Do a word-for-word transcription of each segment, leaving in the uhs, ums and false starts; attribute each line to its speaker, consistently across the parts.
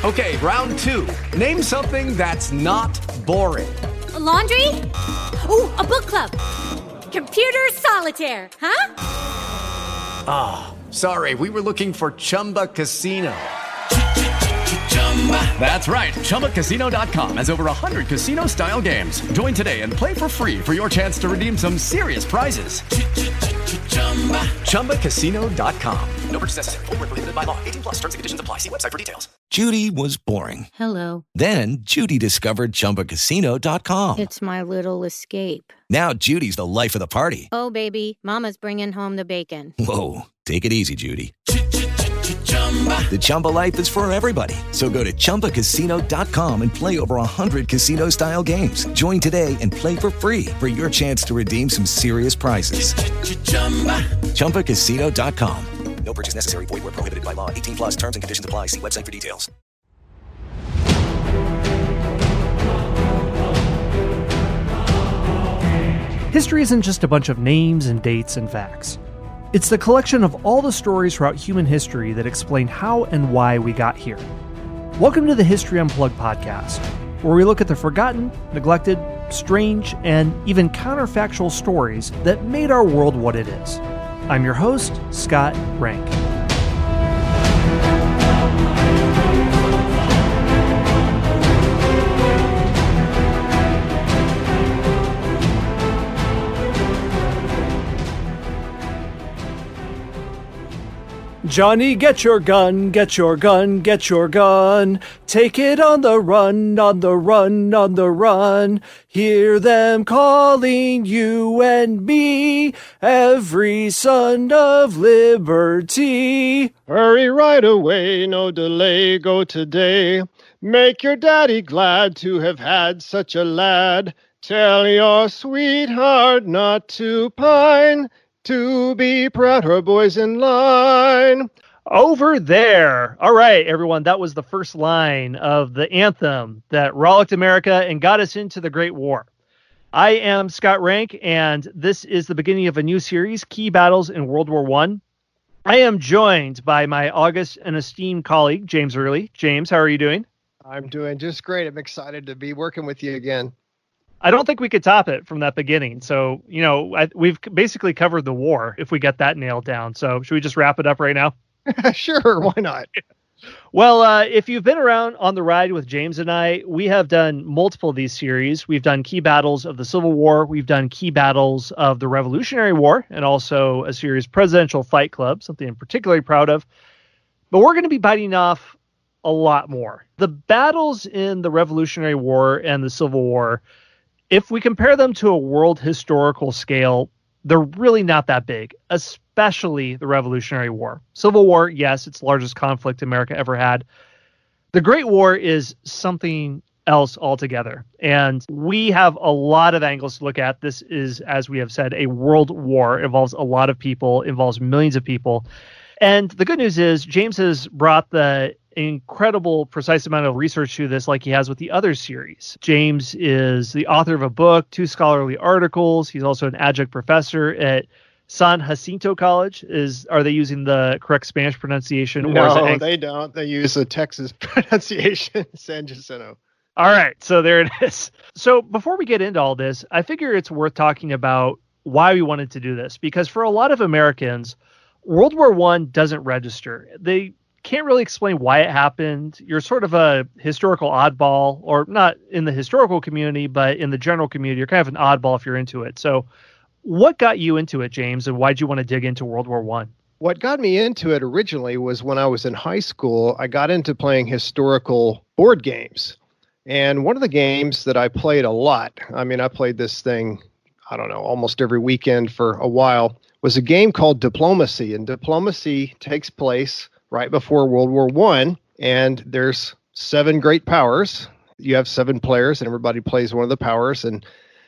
Speaker 1: Okay, round two. Name something that's not boring.
Speaker 2: A laundry? Ooh, a book club. Computer solitaire, huh?
Speaker 1: Ah, oh, sorry, we were looking for Chumba Casino. That's right, Chumba Casino dot com has over one hundred casino-style games. Join today and play for free for your chance to redeem some serious prizes. Chumba Casino dot com. No purchase necessary. Void where prohibited by law. eighteen plus terms and conditions apply. See website for details.
Speaker 3: Judy was boring.
Speaker 2: Hello.
Speaker 3: Then Judy discovered Chumba Casino dot com.
Speaker 2: It's my little escape.
Speaker 3: Now Judy's the life of the party.
Speaker 2: Oh, baby, mama's bringing home the bacon.
Speaker 3: Whoa, take it easy, Judy. The Chumba life is for everybody. So go to Chumba Casino dot com and play over one hundred casino-style games. Join today and play for free for your chance to redeem some serious prizes. Chumba Casino dot com. No purchase necessary. Void where prohibited by law. eighteen plus terms and conditions apply. See website for details.
Speaker 4: History isn't just a bunch of names and dates and facts. It's the collection of all the stories throughout human history that explain how and why we got here. Welcome to the History Unplugged podcast, where we look at the forgotten, neglected, strange, and even counterfactual stories that made our world what it is. I'm your host, Scott Rank. Johnny, get your gun, get your gun, get your gun. Take it on the run, on the run, on the run. Hear them calling you and me, every son of liberty.
Speaker 5: Hurry right away, no delay, go today. Make your daddy glad to have had such a lad. Tell your sweetheart not to pine. To be proud, her boys in line.
Speaker 4: Over there. All right, everyone. That was the first line of the anthem that rollicked America and got us into the Great War. I am Scott Rank, and this is the beginning of a new series, Key Battles in World War One. I am joined by my august and esteemed colleague, James Early. James, how are you doing?
Speaker 5: I'm doing just great. I'm excited to be working with you again.
Speaker 4: I don't think we could top it from that beginning. So, you know, I, we've basically covered the war if we get that nailed down. So should we just wrap it up right now?
Speaker 5: Sure, why not?
Speaker 4: Well, uh, if you've been around on the ride with James and I, we have done multiple of these series. We've done key battles of the Civil War. We've done key battles of the Revolutionary War, and also a series, Presidential Fight Club, something I'm particularly proud of. But we're going to be biting off a lot more. The battles in the Revolutionary War and the Civil War, if we compare them to a world historical scale, they're really not that big, especially the Revolutionary War. Civil War, yes, it's the largest conflict America ever had. The Great War is something else altogether. And we have a lot of angles to look at. This is, as we have said, a world war. It involves a lot of people, involves millions of people. And the good news is James has brought the incredible precise amount of research to this, like he has with the other series. James is the author of a book, two scholarly articles. He's also an adjunct professor at San Jacinto College. Is are they using the correct Spanish pronunciation?
Speaker 5: No,
Speaker 4: or is it ang-
Speaker 5: they don't. They use the Texas pronunciation, San Jacinto.
Speaker 4: All right, so there it is. So before we get into all this, I figure it's worth talking about why we wanted to do this, because for a lot of Americans, World War One doesn't register. They can't really explain why it happened. You're sort of a historical oddball, or not in the historical community, but in the general community, you're kind of an oddball if you're into it. So what got you into it, James, and why'd you want to dig into World War One?
Speaker 5: What got me into it originally was when I was in high school, I got into playing historical board games. And one of the games that I played a lot, I mean, I played this thing, I don't know, almost every weekend for a while, was a game called Diplomacy. And Diplomacy takes place right before World War One, and there's seven great powers. You have seven players, and everybody plays one of the powers, and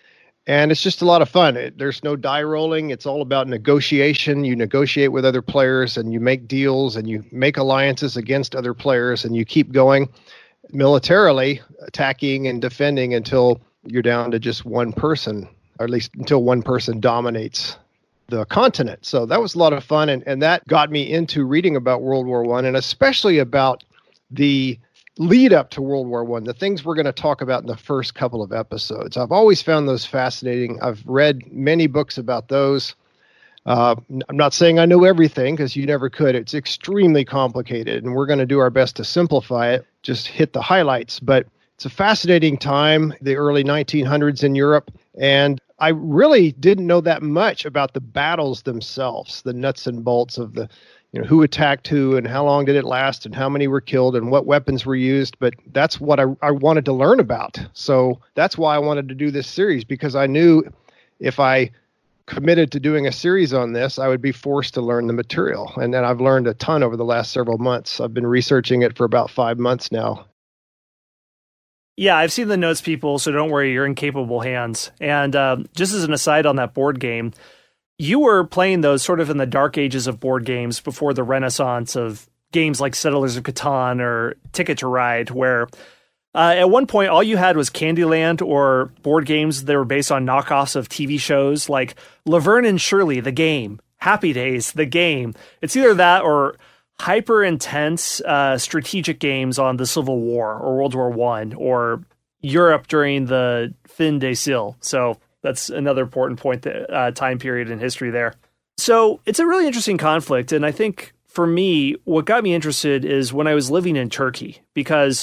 Speaker 5: and it's just a lot of fun. It, there's no die rolling. It's all about negotiation. You negotiate with other players, and you make deals, and you make alliances against other players, and you keep going militarily, attacking and defending until you're down to just one person, or at least until one person dominates the continent. So that was a lot of fun, and, and that got me into reading about World War One, and especially about the lead up to World War One, the things we're going to talk about in the first couple of episodes. I've always found those fascinating. I've read many books about those. Uh, I'm not saying I know everything, because you never could. It's extremely complicated, and we're going to do our best to simplify it, just hit the highlights. But it's a fascinating time, the early nineteen hundreds in Europe, and I really didn't know that much about the battles themselves, the nuts and bolts of the, you know, who attacked who and how long did it last and how many were killed and what weapons were used. But that's what I, I wanted to learn about. So that's why I wanted to do this series, because I knew if I committed to doing a series on this, I would be forced to learn the material. And then I've learned a ton over the last several months. I've been researching it for about five months now.
Speaker 4: Yeah, I've seen the notes, people, so don't worry, you're in capable hands. And uh, just as an aside on that board game, you were playing those sort of in the dark ages of board games before the renaissance of games like Settlers of Catan or Ticket to Ride, where uh, at one point all you had was Candyland or board games that were based on knockoffs of T V shows like Laverne and Shirley, the game, Happy Days, the game. It's either that or hyper intense uh, strategic games on the Civil War or World War One or Europe during the fin de Sille. So that's another important point, that, uh, time period in history there. So it's a really interesting conflict. And I think for me, what got me interested is when I was living in Turkey, because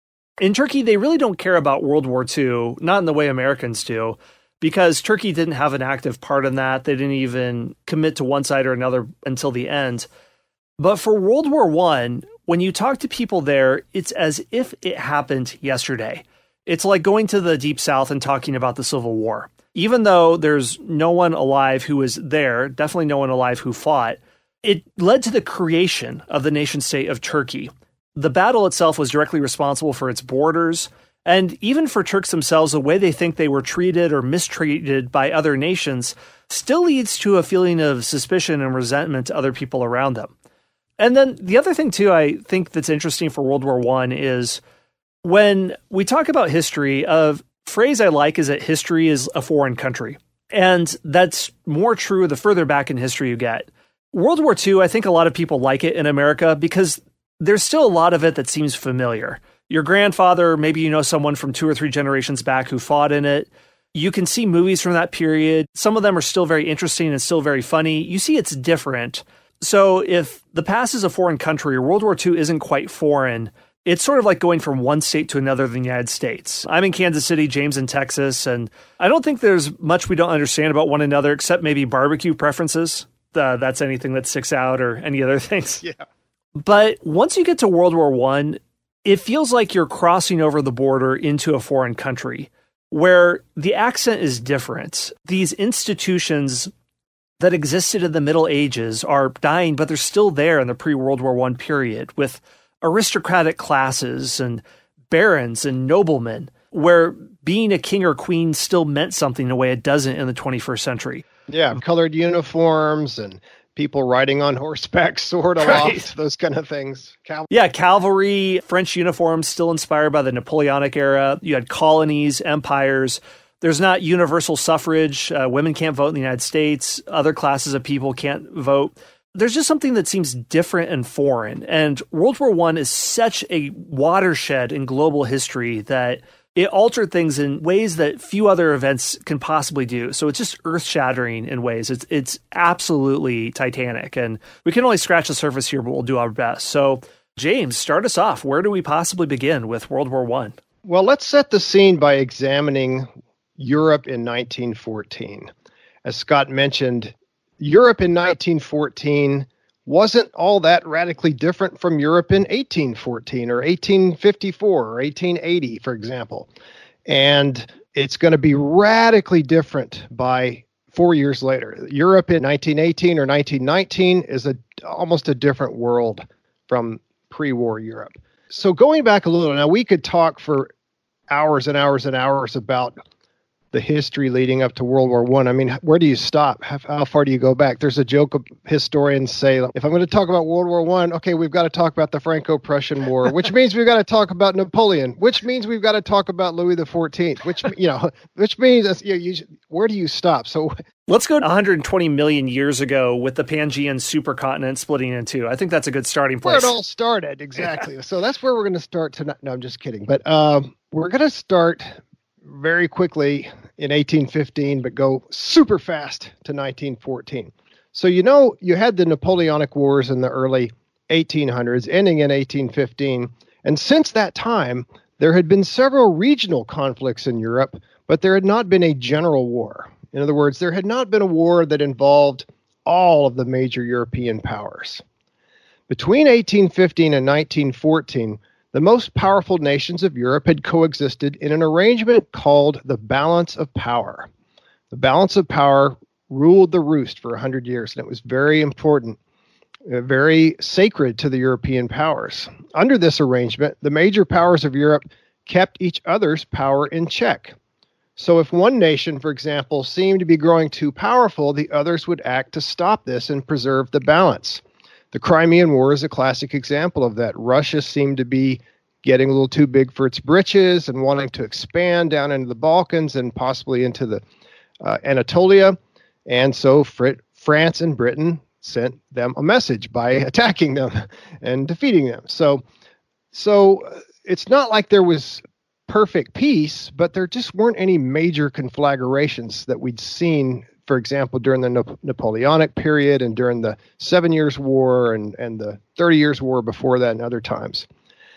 Speaker 4: in Turkey, they really don't care about World War Two, not in the way Americans do, because Turkey didn't have an active part in that. They didn't even commit to one side or another until the end. But for World War One, when you talk to people there, it's as if it happened yesterday. It's like going to the Deep South and talking about the Civil War. Even though there's no one alive who was there, definitely no one alive who fought, it led to the creation of the nation state of Turkey. The battle itself was directly responsible for its borders, and even for Turks themselves, the way they think they were treated or mistreated by other nations still leads to a feeling of suspicion and resentment to other people around them. And then the other thing, too, I think that's interesting for World War One is when we talk about history, a phrase I like is that history is a foreign country. And that's more true the further back in history you get. World War Two, I think a lot of people like it in America because there's still a lot of it that seems familiar. Your grandfather, maybe you know someone from two or three generations back who fought in it. You can see movies from that period. Some of them are still very interesting and still very funny. You see it's different. So if the past is a foreign country or World War Two isn't quite foreign, it's sort of like going from one state to another in the United States. I'm in Kansas City, James in Texas, and I don't think there's much we don't understand about one another except maybe barbecue preferences. Uh, that's anything that sticks out or any other things.
Speaker 5: Yeah.
Speaker 4: But once you get to World War One, it feels like you're crossing over the border into a foreign country where the accent is different. These institutions that existed in the Middle Ages are dying, but they're still there in the pre-World War One period with aristocratic classes and barons and noblemen, where being a king or queen still meant something in a way it doesn't in the twenty-first century.
Speaker 5: Yeah, colored uniforms and people riding on horseback, sword aloft, right. Those kind of things. Cal-
Speaker 4: yeah, cavalry, French uniforms still inspired by the Napoleonic era. You had colonies, empires. There's not universal suffrage. Uh, women can't vote in the United States. Other classes of people can't vote. There's just something that seems different and foreign. And World War One is such a watershed in global history that it altered things in ways that few other events can possibly do. So it's just earth-shattering in ways. It's it's absolutely titanic. And we can only scratch the surface here, but we'll do our best. So, James, start us off. Where do we possibly begin with World War One?
Speaker 5: Well, let's set the scene by examining Europe in nineteen fourteen. As Scott mentioned, Europe in nineteen fourteen wasn't all that radically different from Europe in eighteen fourteen or eighteen fifty-four or eighteen eighty, for example. And it's going to be radically different by four years later. Europe in nineteen eighteen or nineteen nineteen is a almost a different world from pre-war Europe. So going back a little, now we could talk for hours and hours and hours about the history leading up to World War One. I. I mean, where do you stop? How, how far do you go back? There's a joke of historians say, if I'm going to talk about World War One, okay, we've got to talk about the Franco-Prussian War, which means we've got to talk about Napoleon, which means we've got to talk about Louis the fourteenth, which, you know, which means, you know, you, where do you stop? So
Speaker 4: let's go one hundred twenty million years ago with the Pangean supercontinent splitting in two. I think that's a good starting place.
Speaker 5: Where it all started, exactly. Yeah. So that's where we're going to start tonight. No, I'm just kidding. But um, we're going to start very quickly in eighteen fifteen, but go super fast to nineteen fourteen. So, you know, you had the Napoleonic Wars in the early eighteen hundreds, ending in eighteen fifteen. And since that time, there had been several regional conflicts in Europe, but there had not been a general war. In other words, there had not been a war that involved all of the major European powers. Between eighteen fifteen and nineteen fourteen, the most powerful nations of Europe had coexisted in an arrangement called the balance of power. The balance of power ruled the roost for one hundred years, and it was very important, uh, very sacred to the European powers. Under this arrangement, the major powers of Europe kept each other's power in check. So if one nation, for example, seemed to be growing too powerful, the others would act to stop this and preserve the balance. The Crimean War is a classic example of that. Russia seemed to be getting a little too big for its britches and wanting to expand down into the Balkans and possibly into the uh, Anatolia. And so Fr- France and Britain sent them a message by attacking them and defeating them. So, so it's not like there was perfect peace, but there just weren't any major conflagrations that we'd seen, for example, during the Nap- Napoleonic period and during the Seven Years' War and, and the Thirty Years' War before that and other times.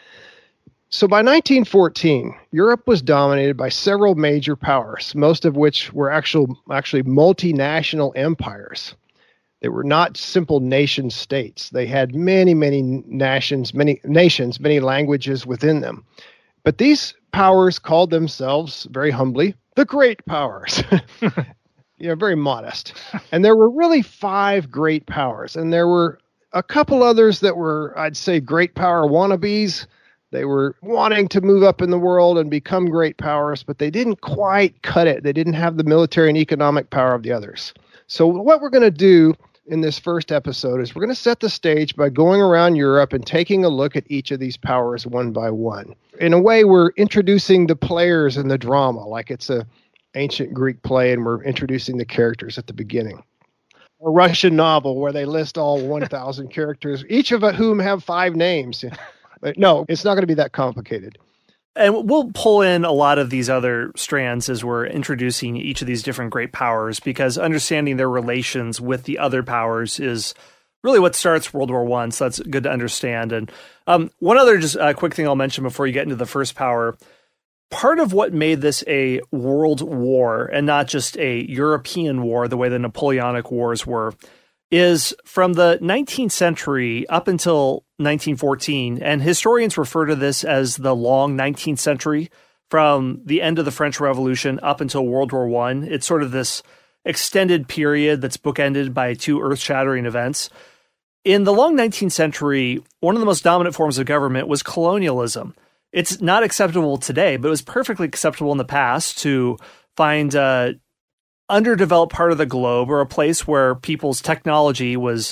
Speaker 5: So by nineteen fourteen, Europe was dominated by several major powers, most of which were actual, actually multinational empires. They were not simple nation states. They had many, many nations, many nations, many languages within them. But these powers called themselves, very humbly, the great powers. You know, very modest. And there were really five great powers. And there were a couple others that were, I'd say, great power wannabes. They were wanting to move up in the world and become great powers, but they didn't quite cut it. They didn't have the military and economic power of the others. So what we're going to do in this first episode is we're going to set the stage by going around Europe and taking a look at each of these powers one by one. In a way, we're introducing the players in the drama, like it's a ancient Greek play, and we're introducing the characters at the beginning. A Russian novel where they list all one thousand characters, each of whom have five names. But no, it's not going to be that complicated.
Speaker 4: And we'll pull in a lot of these other strands as we're introducing each of these different great powers, because understanding their relations with the other powers is really what starts World War One. So that's good to understand. And um, one other just uh, quick thing I'll mention before you get into the first power. Part of what made this a world war and not just a European war, the way the Napoleonic Wars were, is from the nineteenth century up until nineteen fourteen, and historians refer to this as the long nineteenth century, from the end of the French Revolution up until World War One. It's sort of this extended period that's bookended by two earth-shattering events. In the long nineteenth century, one of the most dominant forms of government was colonialism. It's not acceptable today, but it was perfectly acceptable in the past to find uh, underdeveloped part of the globe or a place where people's technology was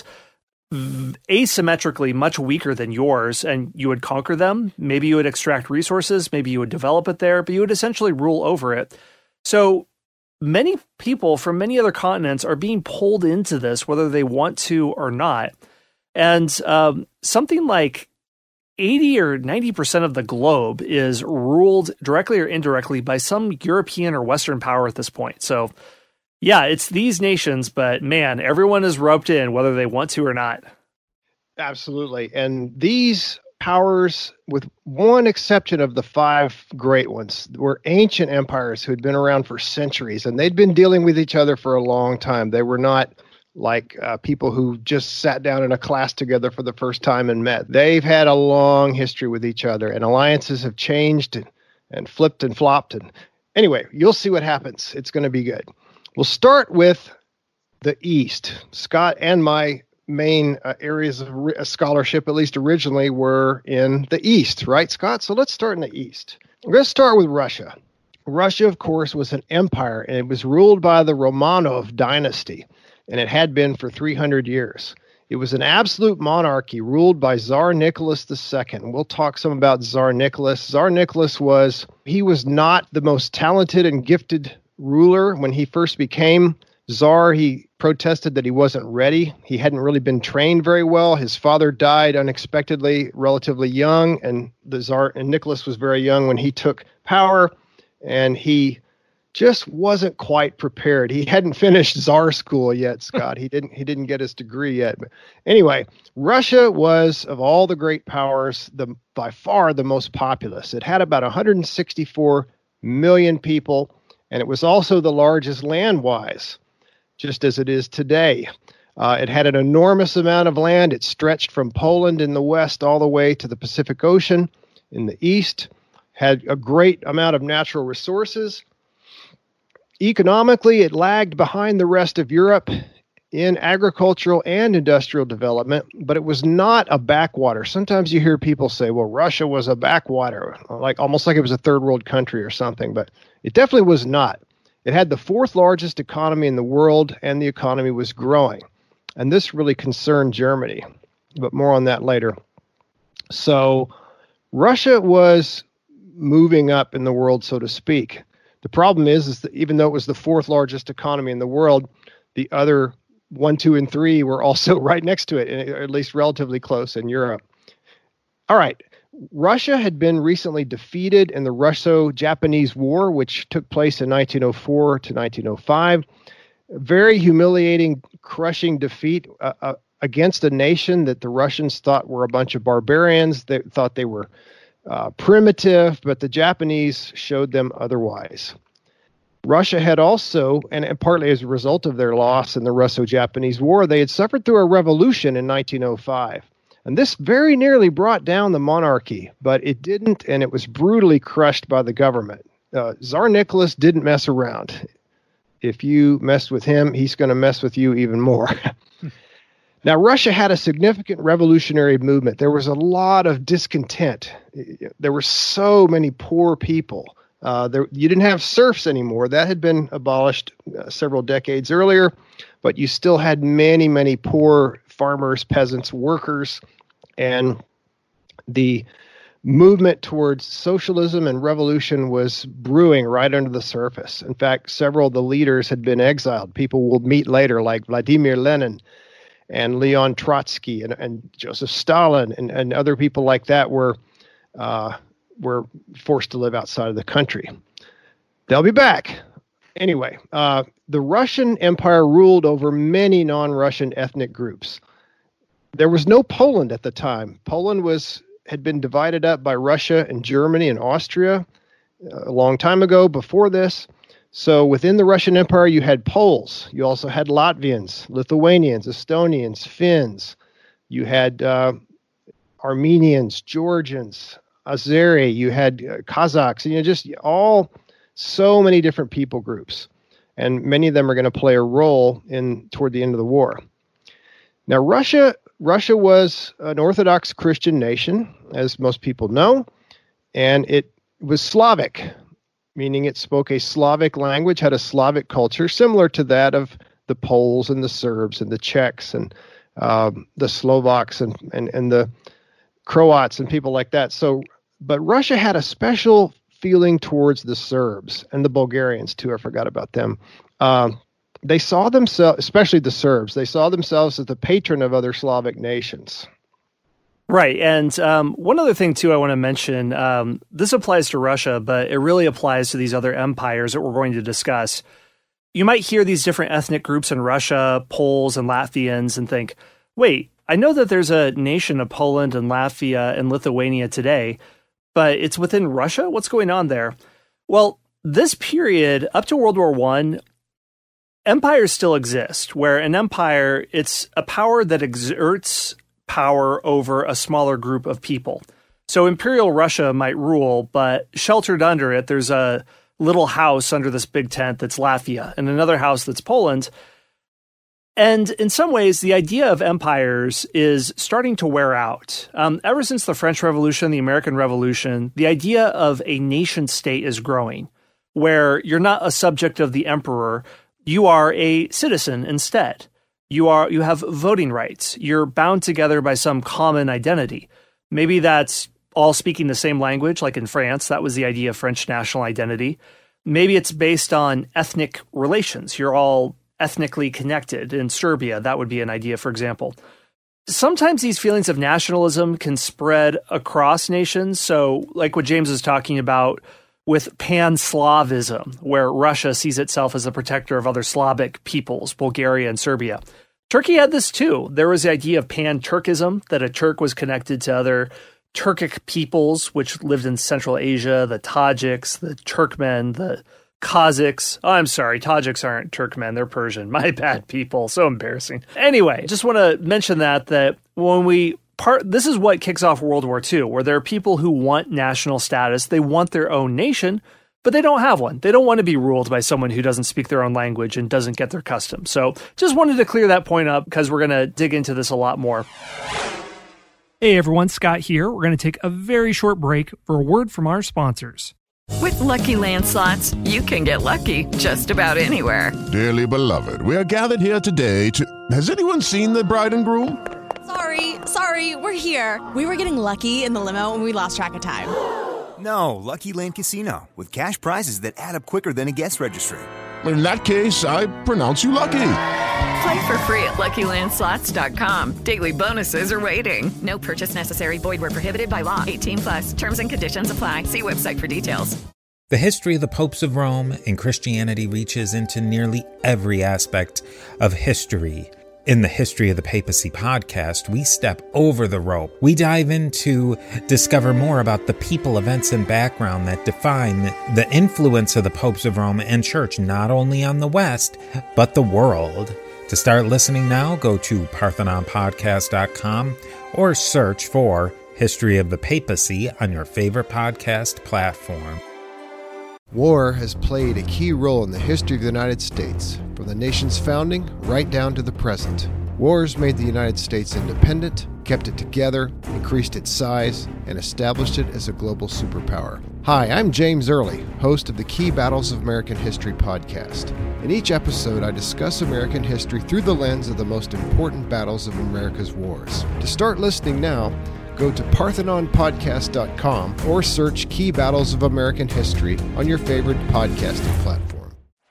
Speaker 4: asymmetrically much weaker than yours, and you would conquer them. Maybe you would extract resources, maybe you would develop it there, but you would essentially rule over it. So many people from many other continents are being pulled into this, whether they want to or not. And um, something like eighty or ninety percent of the globe is ruled directly or indirectly by some European or Western power at this point. So yeah, it's these nations, but man, everyone is roped in whether they want to or not.
Speaker 5: Absolutely. And these powers, with one exception of the five great ones, were ancient empires who had been around for centuries, and they'd been dealing with each other for a long time. They were not like uh, people who just sat down in a class together for the first time and met. They've had a long history with each other, and alliances have changed and, and flipped and flopped. And anyway, you'll see what happens. It's going to be good. We'll start with the East. Scott and my main uh, areas of re- scholarship, at least originally, were in the East, right, Scott? So let's start in the East. We're going to start with Russia. Russia, of course, was an empire, and it was ruled by the Romanov dynasty, and it had been for three hundred years. It was an absolute monarchy ruled by Tsar Nicholas the Second. We'll talk some about Tsar Nicholas. Tsar Nicholas was, he was not the most talented and gifted ruler. When he first became Tsar, he protested that he wasn't ready. He hadn't really been trained very well. His father died unexpectedly, relatively young, and the Tsar, and Nicholas was very young when he took power, and he just wasn't quite prepared. He hadn't finished Tsar school yet, Scott. He didn't he didn't get his degree yet. But anyway, Russia was, of all the great powers, the by far the most populous. It had about one hundred sixty-four million people, and it was also the largest land-wise, just as it is today. Uh, it had an enormous amount of land. It stretched from Poland in the west all the way to the Pacific Ocean in the east, had a great amount of natural resources. Economically, it lagged behind the rest of Europe in agricultural and industrial development, but it was not a backwater. Sometimes you hear people say, well, Russia was a backwater, like almost like it was a third world country or something, but it definitely was not. It had the fourth largest economy in the world, and the economy was growing. And this really concerned Germany, but more on that later. So Russia was moving up in the world, so to speak. The problem is, is that even though it was the fourth largest economy in the world, the other one, two, and three were also right next to it, or at least relatively close in Europe. All right. Russia had been recently defeated in the Russo-Japanese War, which took place in nineteen oh four to nineteen oh five. Very humiliating, crushing defeat uh, uh, against a nation that the Russians thought were a bunch of barbarians. They thought they were Uh, primitive, but the Japanese showed them otherwise. Russia had also, and, and partly as a result of their loss in the Russo-Japanese War, they had suffered through a revolution in nineteen oh five. And this very nearly brought down the monarchy, but it didn't, and it was brutally crushed by the government. Uh, Tsar Nicholas didn't mess around. If you messed with him, he's going to mess with you even more. Now, Russia had a significant revolutionary movement. There was a lot of discontent. There were so many poor people. Uh, there, you didn't have serfs anymore. That had been abolished uh, several decades earlier, but you still had many, many poor farmers, peasants, workers, and the movement towards socialism and revolution was brewing right under the surface. In fact, several of the leaders had been exiled. People we'll meet later, like Vladimir Lenin and Leon Trotsky and, and Joseph Stalin and, and other people like that were uh, were forced to live outside of the country. They'll be back. Anyway, uh, the Russian Empire ruled over many non-Russian ethnic groups. There was no Poland at the time. Poland was had been divided up by Russia and Germany and Austria a long time ago before this. So within the Russian Empire, you had Poles. You also had Latvians, Lithuanians, Estonians, Finns. You had uh, Armenians, Georgians, Azeri. You had uh, Kazakhs. You know, just all so many different people groups, and many of them are going to play a role in toward the end of the war. Now, Russia, Russia was an Orthodox Christian nation, as most people know, and it was Slavic, meaning it spoke a Slavic language, had a Slavic culture similar to that of the Poles and the Serbs and the Czechs and um, the Slovaks and, and, and the Croats and people like that. So, but Russia had a special feeling towards the Serbs and the Bulgarians too. I forgot about them. Um, they saw themselves, especially the Serbs, they saw themselves as the patron of other Slavic nations.
Speaker 4: Right. And um, one other thing, too, I want to mention, um, this applies to Russia, but it really applies to these other empires that we're going to discuss. You might hear these different ethnic groups in Russia, Poles and Latvians, and think, wait, I know that there's a nation of Poland and Latvia and Lithuania today, but it's within Russia? What's going on there? Well, this period, up to World War One, empires still exist, where an empire, it's a power that exerts power over a smaller group of people. So Imperial Russia might rule, but sheltered under it, there's a little house under this big tent that's Latvia and another house that's Poland. And in some ways, the idea of empires is starting to wear out. Um, ever since the French Revolution, the American Revolution, the idea of a nation state is growing. where you're not a subject of the emperor. You are a citizen instead. You are you have voting rights. You're bound together by some common identity. Maybe that's all speaking the same language, like in France. That was the idea of French national identity. Maybe it's based on ethnic relations. You're all ethnically connected. In Serbia, that would be an idea, for example. Sometimes these feelings of nationalism can spread across nations. So like what James is talking about with Pan-Slavism, where Russia sees itself as a protector of other Slavic peoples, Bulgaria and Serbia. Turkey had this too. There was the idea of Pan-Turkism, that a Turk was connected to other Turkic peoples, which lived in Central Asia, the Tajiks, the Turkmen, the Kazakhs. Oh, I'm sorry, Tajiks aren't Turkmen, they're Persian. My bad, people. So embarrassing. Anyway, just want to mention that, that when we part, this is what kicks off World War Two, where there are people who want national status. They want their own nation, but they don't have one. They don't want to be ruled by someone who doesn't speak their own language and doesn't get their customs. So just wanted to clear that point up because we're going to dig into this a lot more.
Speaker 6: Hey everyone, Scott here. We're going to take a very short break for a word from our sponsors.
Speaker 7: With Lucky Land Slots, you can get lucky just about anywhere.
Speaker 8: Dearly beloved, we are gathered here today to... Has anyone seen the bride and groom?
Speaker 9: Sorry, sorry, we're here. We were getting lucky in the limo and we lost track of time.
Speaker 10: No, Lucky Land Casino, with cash prizes that add up quicker than a guest registry.
Speaker 8: In that case, I pronounce you lucky.
Speaker 7: Play for free at Lucky Land Slots dot com. Daily bonuses are waiting. No purchase necessary. Void where prohibited by law. eighteen plus. Terms and conditions apply. See website for details.
Speaker 11: The history of the popes of Rome and Christianity reaches into nearly every aspect of history. In the History of the Papacy podcast, we step over the rope. We dive in to discover more about the people, events, and background that define the influence of the popes of Rome and Church, not only on the West, but the world. To start listening now, go to parthenon podcast dot com or search for History of the Papacy on your favorite podcast platform.
Speaker 5: War has played a key role in the history of the United States, from the nation's founding right down to the present. Wars made the United States independent, kept it together, increased its size, and established it as a global superpower. Hi, I'm James Early, host of the Key Battles of American History podcast. In each episode, I discuss American history through the lens of the most important battles of America's wars. To start listening now, go to parthenon podcast dot com or search Key Battles of American History on your favorite podcasting platform.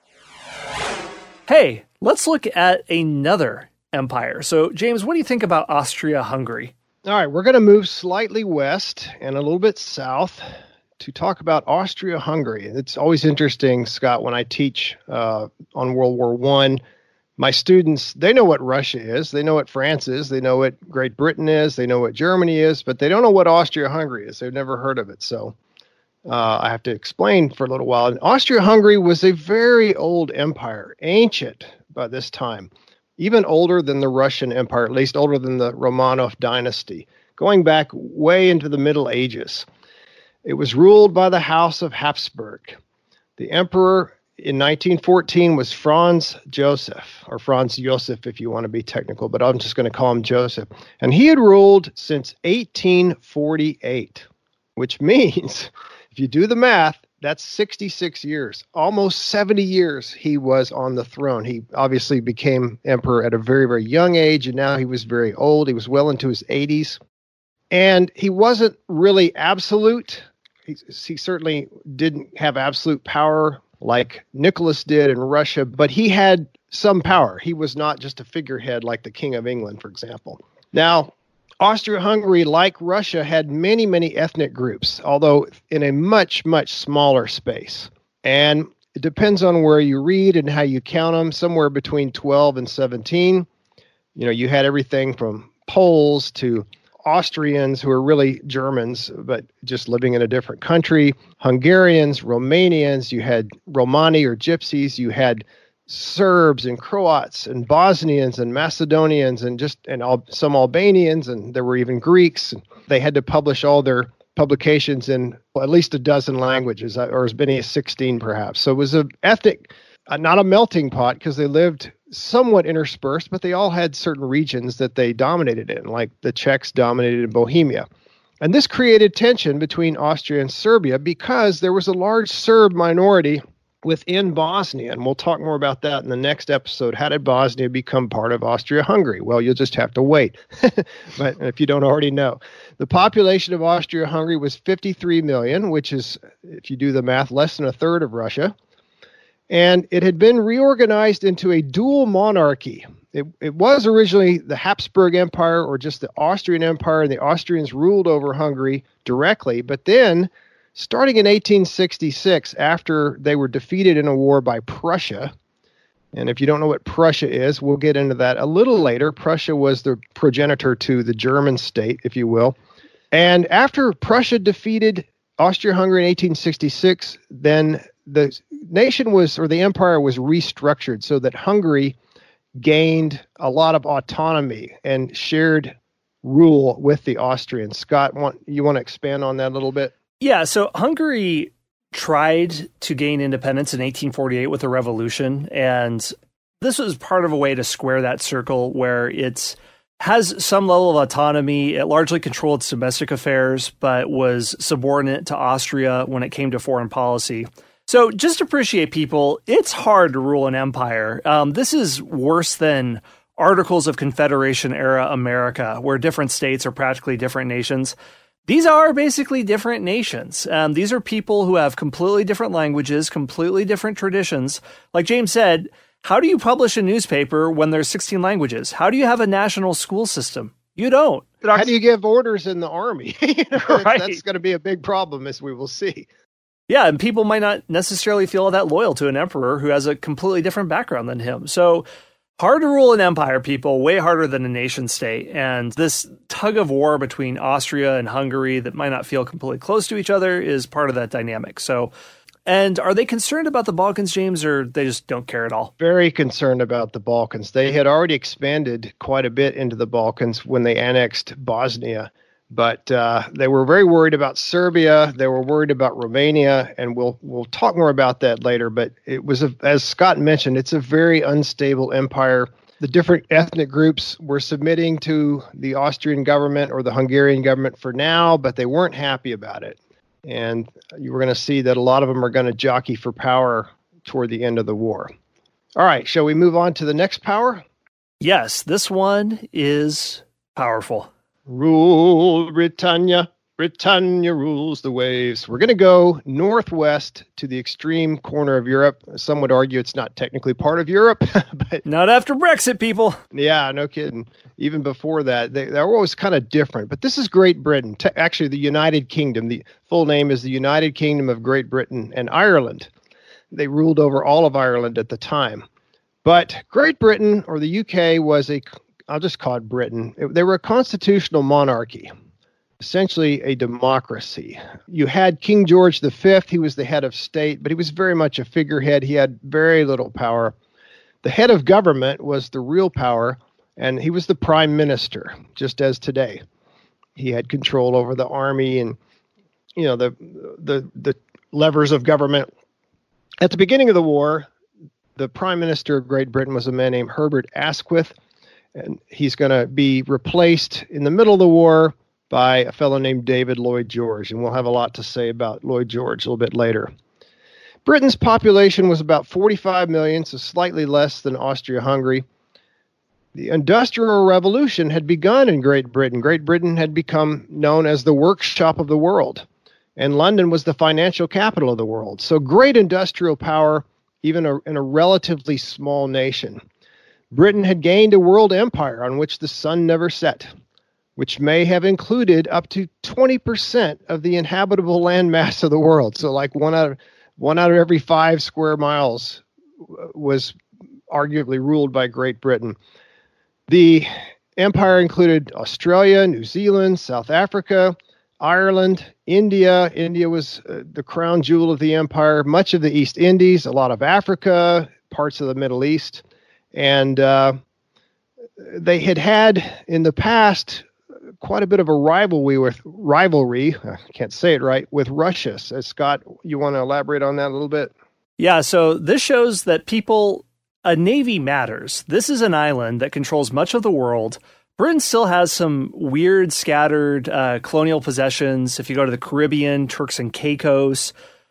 Speaker 4: Hey, let's look at another empire. So, James, what do you think about Austria-Hungary?
Speaker 5: All right, we're going to move slightly west and a little bit south to talk about Austria-Hungary. It's always interesting, Scott, when I teach uh, on World War One. My students, they know what Russia is, they know what France is, they know what Great Britain is, they know what Germany is, but they don't know what Austria-Hungary is. They've never heard of it. So uh, I have to explain for a little while. And Austria-Hungary was a very old empire, ancient by this time, even older than the Russian Empire, at least older than the Romanov dynasty, going back way into the Middle Ages. It was ruled by the House of Habsburg. The emperor in nineteen fourteen was Franz Joseph, or Franz Josef if you want to be technical, but I'm just going to call him Joseph. And he had ruled since eighteen forty-eight, which means, if you do the math, that's sixty-six years, almost seventy years he was on the throne. He obviously became emperor at a very, very young age, and now he was very old. He was well into his eighties. And he wasn't really absolute. He, he certainly didn't have absolute power like Nicholas did in Russia, but he had some power. He was not just a figurehead like the King of England, for example. Now, Austria-Hungary, like Russia, had many, many ethnic groups, although in a much, much smaller space. And it depends on where you read and how you count them, somewhere between twelve and seventeen. You know, you had everything from Poles to Austrians, who are really Germans, but just living in a different country, Hungarians, Romanians, you had Romani or Gypsies, you had Serbs and Croats and Bosnians and Macedonians and just and all, some Albanians, and there were even Greeks. They had to publish all their publications in well, at least a dozen languages, or as many as sixteen perhaps. So it was an ethnic, uh, not a melting pot, because they lived somewhat interspersed, but they all had certain regions that they dominated in, like the Czechs dominated in Bohemia. And this created tension between Austria and Serbia because there was a large Serb minority within Bosnia, and we'll talk more about that in the next episode. How did Bosnia become part of Austria-Hungary? Well, you'll just have to wait, but if you don't already know. The population of Austria-Hungary was fifty-three million, which is, if you do the math, less than a third of Russia. And it had been reorganized into a dual monarchy. It, it was originally the Habsburg Empire, or just the Austrian Empire, and the Austrians ruled over Hungary directly, but then starting in eighteen sixty-six, after they were defeated in a war by Prussia, and if you don't know what Prussia is, we'll get into that a little later. Prussia was the progenitor to the German state, if you will. And after Prussia defeated Austria-Hungary in eighteen sixty-six, then the nation was, or the empire was restructured so that Hungary gained a lot of autonomy and shared rule with the Austrians. Scott, want, you want to expand on that a little bit?
Speaker 4: Yeah, so Hungary tried to gain independence in eighteen forty-eight with a revolution, and this was part of a way to square that circle where it has some level of autonomy. It largely controlled its domestic affairs, but was subordinate to Austria when it came to foreign policy. So just appreciate, people, it's hard to rule an empire. Um, this is worse than Articles of Confederation era America, where different states are practically different nations. These are basically different nations. Um, these are people who have completely different languages, completely different traditions. Like James said, how do you publish a newspaper when there's sixteen languages? How do you have a national school system? You don't.
Speaker 5: How do you give orders in the army? you know,
Speaker 4: right.
Speaker 5: That's going to be a big problem, as we will see.
Speaker 4: Yeah, and people might not necessarily feel that loyal to an emperor who has a completely different background than him. So hard to rule an empire, people, way harder than a nation state. And this tug of war between Austria and Hungary that might not feel completely close to each other is part of that dynamic. So, and are they concerned about the Balkans, James, or they just don't care at all?
Speaker 5: Very concerned about the Balkans. They had already expanded quite a bit into the Balkans when they annexed Bosnia. But uh, they were very worried about Serbia. They were worried about Romania, and we'll we'll talk more about that later. But it was, a, as Scott mentioned, it's a very unstable empire. The different ethnic groups were submitting to the Austrian government or the Hungarian government for now, but they weren't happy about it. And you were going to see that a lot of them are going to jockey for power toward the end of the war. All right, shall we move on to the next power?
Speaker 4: Yes, this one is powerful.
Speaker 5: Rule Britannia, Britannia rules the waves. We're going to go northwest to the extreme corner of Europe. Some would argue it's not technically part of Europe, but
Speaker 4: not after Brexit, people.
Speaker 5: Yeah, no kidding. Even before that, they, they're always kind of different. But this is Great Britain, Te- actually the United Kingdom. The full name is the United Kingdom of Great Britain and Ireland. They ruled over all of Ireland at the time. But Great Britain, or the U K, was a I'll just call it Britain. It, they were a constitutional monarchy, essentially a democracy. You had King George the Fifth. He was the head of state, but he was very much a figurehead. He had very little power. The head of government was the real power, and he was the prime minister, just as today. He had control over the army and, you know, the the the levers of government. At the beginning of the war, the prime minister of Great Britain was a man named Herbert Asquith. And he's going to be replaced in the middle of the war by a fellow named David Lloyd George. And we'll have a lot to say about Lloyd George a little bit later. Britain's population was about forty-five million, so slightly less than Austria-Hungary. The Industrial Revolution had begun in Great Britain. Great Britain had become known as the workshop of the world. And London was the financial capital of the world. So great industrial power, even a, in a relatively small nation. Britain had gained a world empire on which the sun never set, which may have included up to twenty percent of the inhabitable landmass of the world. So like one out of, one out of every five square miles was arguably ruled by Great Britain. The empire included Australia, New Zealand, South Africa, Ireland, India. India was uh, the crown jewel of the empire, much of the East Indies, a lot of Africa, parts of the Middle East. And uh, they had had in the past quite a bit of a rivalry with rivalry. I can't say it right with Russia. So Scott, you want to elaborate on that a little bit?
Speaker 4: Yeah. So this shows that people, a navy matters. This is an island that controls much of the world. Britain still has some weird scattered uh, colonial possessions. If you go to the Caribbean, Turks and Caicos,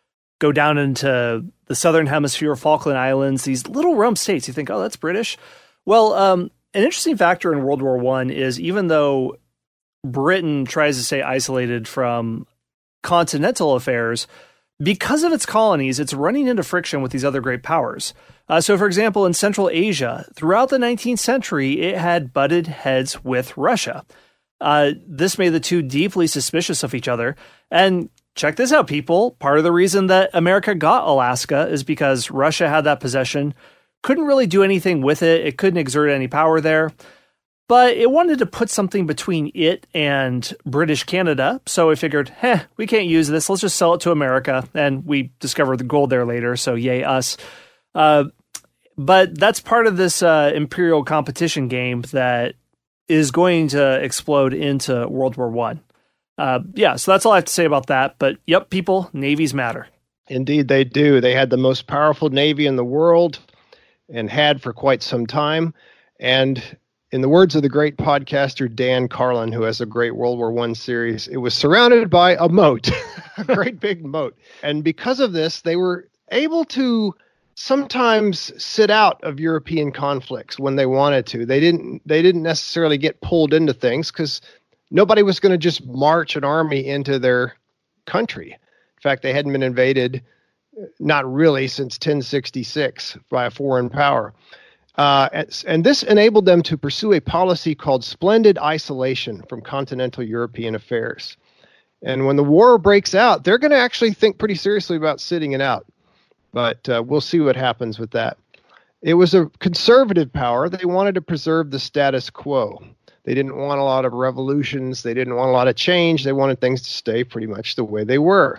Speaker 4: go down into the southern hemisphere, Falkland Islands, these little rump states. You think, oh, that's British. Well, um, an interesting factor in World War One is even though Britain tries to stay isolated from continental affairs, because of its colonies, it's running into friction with these other great powers. Uh, so, for example, in Central Asia, throughout the nineteenth century, it had butted heads with Russia. Uh, this made the two deeply suspicious of each other. And check this out, people. Part of the reason that America got Alaska is because Russia had that possession, couldn't really do anything with it. It couldn't exert any power there. But it wanted to put something between it and British Canada. So it figured, heh, we can't use this. Let's just sell it to America. And we discovered the gold there later. So yay us. Uh, but that's part of this uh, imperial competition game that is going to explode into World War One. Uh, yeah, so that's all I have to say about that. But yep, people, navies matter.
Speaker 5: Indeed, they do. They had the most powerful navy in the world and had for quite some time. And in the words of the great podcaster Dan Carlin, who has a great World War One series, it was surrounded by a moat, a great big moat. And because of this, they were able to sometimes sit out of European conflicts when they wanted to. They didn't they didn't necessarily get pulled into things because nobody was going to just march an army into their country. In fact, they hadn't been invaded, not really, since ten sixty-six by a foreign power. Uh, and, and this enabled them to pursue a policy called splendid isolation from continental European affairs. And when the war breaks out, they're going to actually think pretty seriously about sitting it out. But uh, we'll see what happens with that. It was a conservative power. They wanted to preserve the status quo. They didn't want a lot of revolutions. They didn't want a lot of change. They wanted things to stay pretty much the way they were.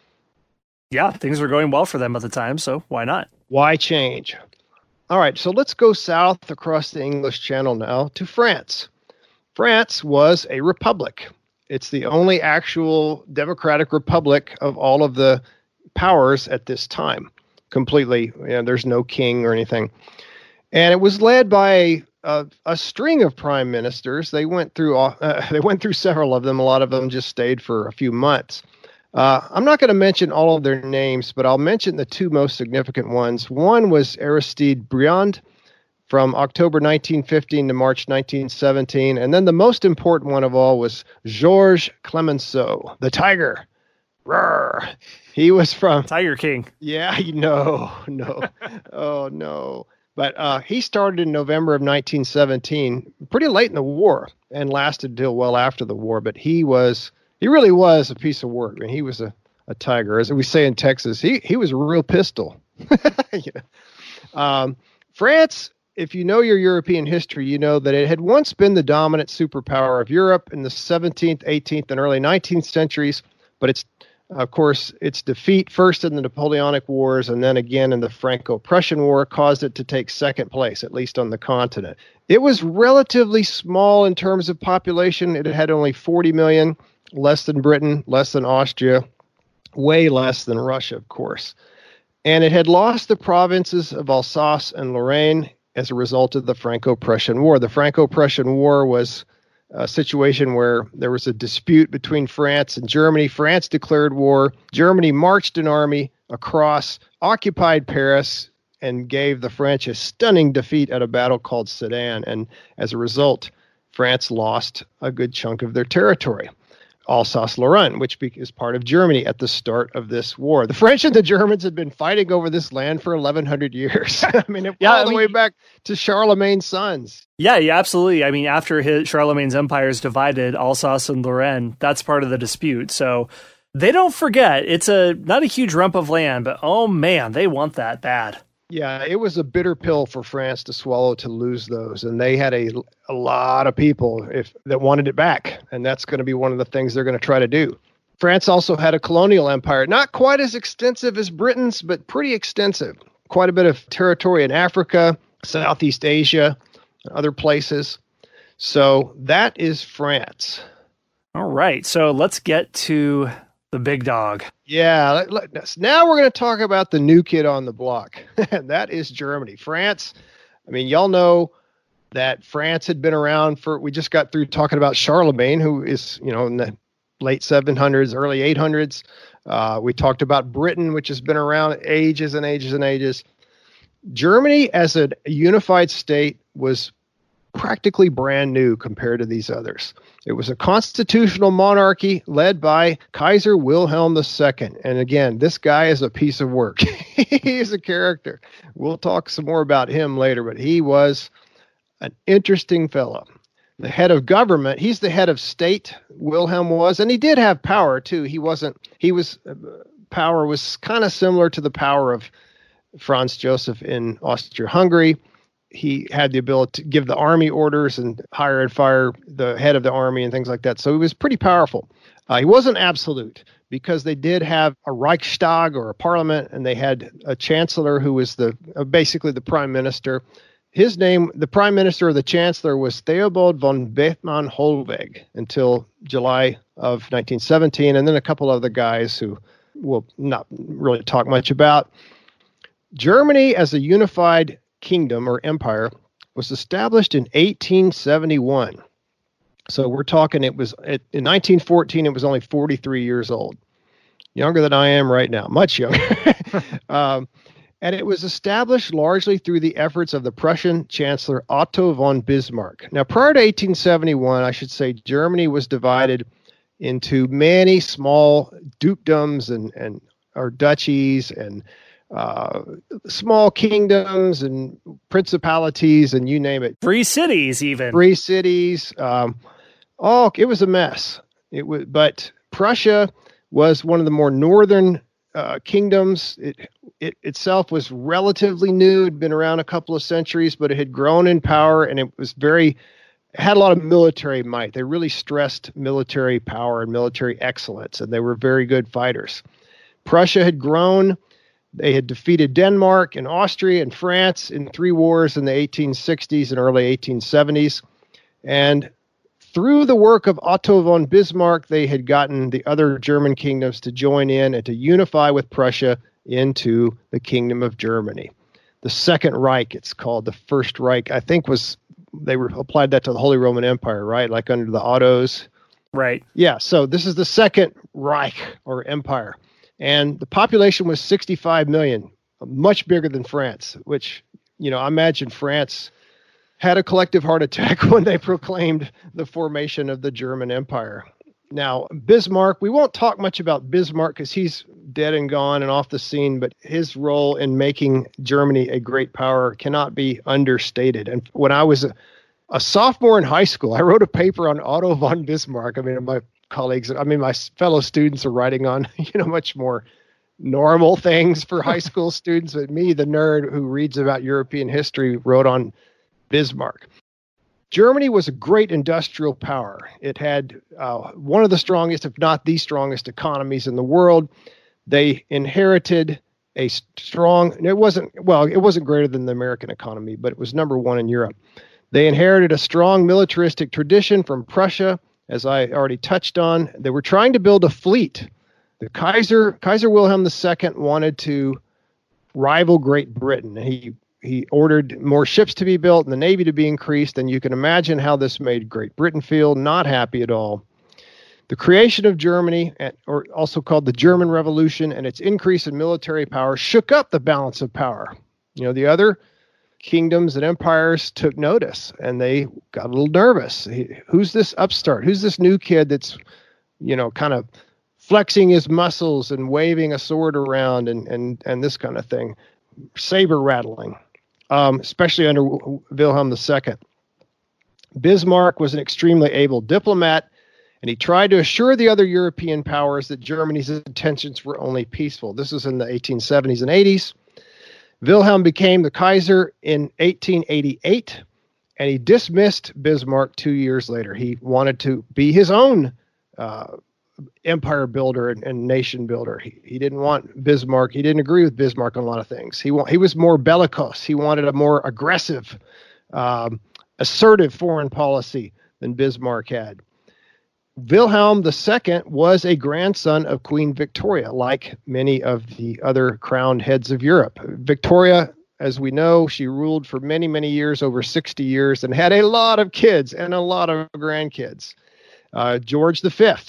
Speaker 4: Yeah, things were going well for them at the time, so why not?
Speaker 5: Why change? All right, so let's go south across the English Channel now to France. France was a republic. It's the only actual democratic republic of all of the powers at this time. Completely, you know, there's no king or anything. And it was led by a, a string of prime ministers. They went through uh, they went through several of them. A lot of them just stayed for a few months. Uh, I'm not going to mention all of their names, but I'll mention the two most significant ones. One was Aristide Briand from October nineteen fifteen to March nineteen seventeen. And then the most important one of all was Georges Clemenceau, the Tiger. Roar. He was from
Speaker 4: Tiger King.
Speaker 5: Yeah, no, no. oh, no. But uh, he started in November of nineteen seventeen, pretty late in the war, and lasted until well after the war. But he was, he really was a piece of work. I mean, he was a, a tiger. As we say in Texas, he, he was a real pistol. yeah. um, France, if you know your European history, you know that it had once been the dominant superpower of Europe in the seventeenth, eighteenth, and early nineteenth centuries. But it's Of course, its defeat first in the Napoleonic Wars and then again in the Franco-Prussian War caused it to take second place, at least on the continent. It was relatively small in terms of population. It had only forty million, less than Britain, less than Austria, way less than Russia, of course. And it had lost the provinces of Alsace and Lorraine as a result of the Franco-Prussian War. The Franco-Prussian War was a situation where there was a dispute between France and Germany. France declared war. Germany marched an army across, occupied Paris, and gave the French a stunning defeat at a battle called Sedan. And as a result, France lost a good chunk of their territory. Alsace-Lorraine, which is part of Germany at the start of this war. The French and the Germans had been fighting over this land for eleven hundred years. I mean, it,
Speaker 4: yeah,
Speaker 5: all
Speaker 4: I
Speaker 5: the
Speaker 4: mean,
Speaker 5: way back to Charlemagne's sons.
Speaker 4: Yeah, yeah, absolutely. I mean, after his, Charlemagne's empire is divided, Alsace and Lorraine, that's part of the dispute. So they don't forget. It's a not a huge rump of land, but oh man, they want that bad.
Speaker 5: Yeah, it was a bitter pill for France to swallow to lose those, and they had a, a lot of people if that wanted it back, and that's going to be one of the things they're going to try to do. France also had a colonial empire, not quite as extensive as Britain's, but pretty extensive. Quite a bit of territory in Africa, Southeast Asia, and other places. So that is France.
Speaker 4: All right, so let's get to the big dog.
Speaker 5: Yeah, let, let, now we're going to talk about the new kid on the block, and that is Germany. France, I mean, y'all know that France had been around for, we just got through talking about Charlemagne, who is, you know, in the late seven hundreds, early eight hundreds. Uh, we talked about Britain, which has been around ages and ages and ages. Germany as a unified state was practically brand new compared to these others. It was a constitutional monarchy led by Kaiser Wilhelm the Second. And again, this guy is a piece of work. He is a character. We'll talk some more about him later, but he was an interesting fellow. The head of government, he's the head of state, Wilhelm was, and he did have power too. He wasn't, he was, uh, power was kind of similar to the power of Franz Joseph in Austria-Hungary. He had the ability to give the army orders and hire and fire the head of the army and things like that. So he was pretty powerful. Uh, he wasn't absolute because they did have a Reichstag or a parliament, and they had a chancellor who was the uh, basically the prime minister. His name, the prime minister or the chancellor, was Theobald von Bethmann-Hollweg until July of nineteen seventeen, and then a couple other guys who we'll not really talk much about. Germany as a unified kingdom or empire was established in eighteen seventy-one. So we're talking, it was it, in nineteen fourteen, it was only forty-three years old. Younger than I am right now, much younger. um, and it was established largely through the efforts of the Prussian Chancellor Otto von Bismarck. Now, prior to eighteen seventy-one, I should say Germany was divided into many small dukedoms and, and or duchies and uh, small kingdoms and principalities and you name it.
Speaker 4: Free cities, even.
Speaker 5: Free cities. Um, oh, it was a mess. It was, but Prussia was one of the more northern uh, kingdoms. It, it itself was relatively new. It'd been around a couple of centuries, but it had grown in power, and it was very, it had a lot of military might. They really stressed military power and military excellence, and they were very good fighters. Prussia had grown. They had defeated Denmark and Austria and France in three wars in the eighteen sixties and early eighteen seventies. And through the work of Otto von Bismarck, they had gotten the other German kingdoms to join in and to unify with Prussia into the Kingdom of Germany. The Second Reich, it's called. The First Reich, I think, was, they were applied that to the Holy Roman Empire, right? Like under the Ottos.
Speaker 4: Right.
Speaker 5: Yeah, so this is the Second Reich or Empire. And the population was sixty-five million, much bigger than France, which, you know, I imagine France had a collective heart attack when they proclaimed the formation of the German Empire. Now, Bismarck, we won't talk much about Bismarck because he's dead and gone and off the scene, but his role in making Germany a great power cannot be understated. And when I was a, a sophomore in high school, I wrote a paper on Otto von Bismarck. I mean, my colleagues, I mean, my fellow students are writing on, you know, much more normal things for high school students. But me, the nerd who reads about European history, wrote on Bismarck. Germany was a great industrial power. It had uh, one of the strongest, if not the strongest, economies in the world. They inherited a strong, it wasn't, well, it wasn't greater than the American economy, but it was number one in Europe. They inherited a strong militaristic tradition from Prussia, as I already touched on. They were trying to build a fleet. The Kaiser, Kaiser Wilhelm the Second wanted to rival Great Britain. He He ordered more ships to be built and the Navy to be increased, and you can imagine how this made Great Britain feel not happy at all. The creation of Germany, or also called the German Revolution, and its increase in military power shook up the balance of power. You know, the other kingdoms and empires took notice, and they got a little nervous. Who's this upstart? Who's this new kid that's, you know, kind of flexing his muscles and waving a sword around and and and this kind of thing, saber rattling? Um, especially under Wilhelm the Second. Bismarck was an extremely able diplomat, and he tried to assure the other European powers that Germany's intentions were only peaceful. This was in the eighteen seventies and eighties. Wilhelm became the Kaiser in eighteen eighty-eight, and he dismissed Bismarck two years later. He wanted to be his own uh, empire builder and, and nation builder. He, he didn't want Bismarck. He didn't agree with Bismarck on a lot of things. He wa- he was more bellicose. He wanted a more aggressive, um, assertive foreign policy than Bismarck had. Wilhelm the Second was a grandson of Queen Victoria, like many of the other crowned heads of Europe. Victoria, as we know, she ruled for many, many years, over sixty years, and had a lot of kids and a lot of grandkids. Uh, George the Fifth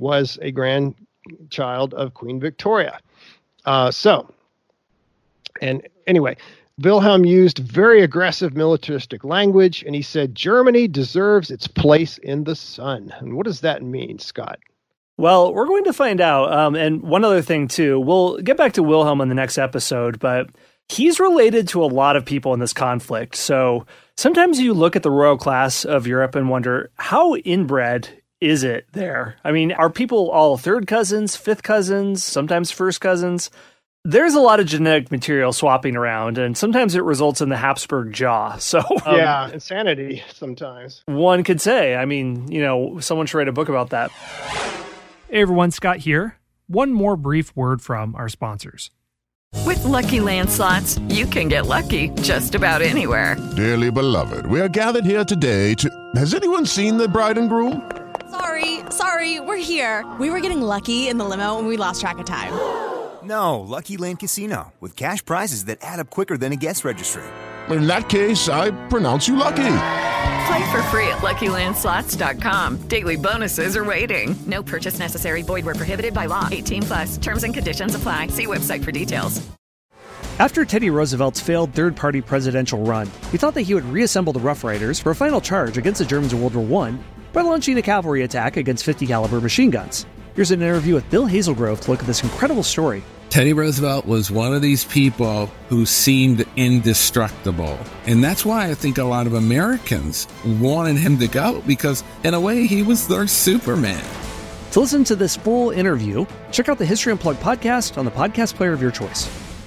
Speaker 5: was a grandchild of Queen Victoria. Uh, so, and anyway, Wilhelm used very aggressive militaristic language, and he said, Germany deserves its place in the sun. And what does that mean, Scott?
Speaker 4: Well, we're going to find out. Um, and one other thing, too, we'll get back to Wilhelm in the next episode, but he's related to a lot of people in this conflict. So sometimes you look at the royal class of Europe and wonder, how inbred is it there? I mean, are people all third cousins, fifth cousins, sometimes first cousins? There's a lot of genetic material swapping around, and sometimes it results in the Habsburg jaw. So um,
Speaker 5: yeah, insanity sometimes.
Speaker 4: One could say. I mean, you know, someone should write a book about that.
Speaker 6: Hey everyone, Scott here. One more brief word from our sponsors.
Speaker 7: With Lucky Land Slots, you can get lucky just about anywhere.
Speaker 8: Dearly beloved, we are gathered here today to... Has anyone seen the bride and groom?
Speaker 9: Sorry, sorry, we're here. We were getting lucky in the limo and we lost track of time.
Speaker 10: No, Lucky Land Casino, with cash prizes that add up quicker than a guest registry.
Speaker 8: In that case, I pronounce you lucky.
Speaker 7: Play for free at Lucky Land Slots dot com. Daily bonuses are waiting. No purchase necessary. Void where prohibited by law. eighteen plus. Terms and conditions apply. See website for details.
Speaker 12: After Teddy Roosevelt's failed third-party presidential run, he thought that he would reassemble the Rough Riders for a final charge against the Germans in World War One by launching a cavalry attack against fifty caliber machine guns. Here's an interview with Bill Hazelgrove to look at this incredible story.
Speaker 13: Teddy Roosevelt was one of these people who seemed indestructible. And that's why I think a lot of Americans wanted him to go, because in a way he was their Superman.
Speaker 12: To listen to this full interview, check out the History Unplugged podcast on the podcast player of your choice.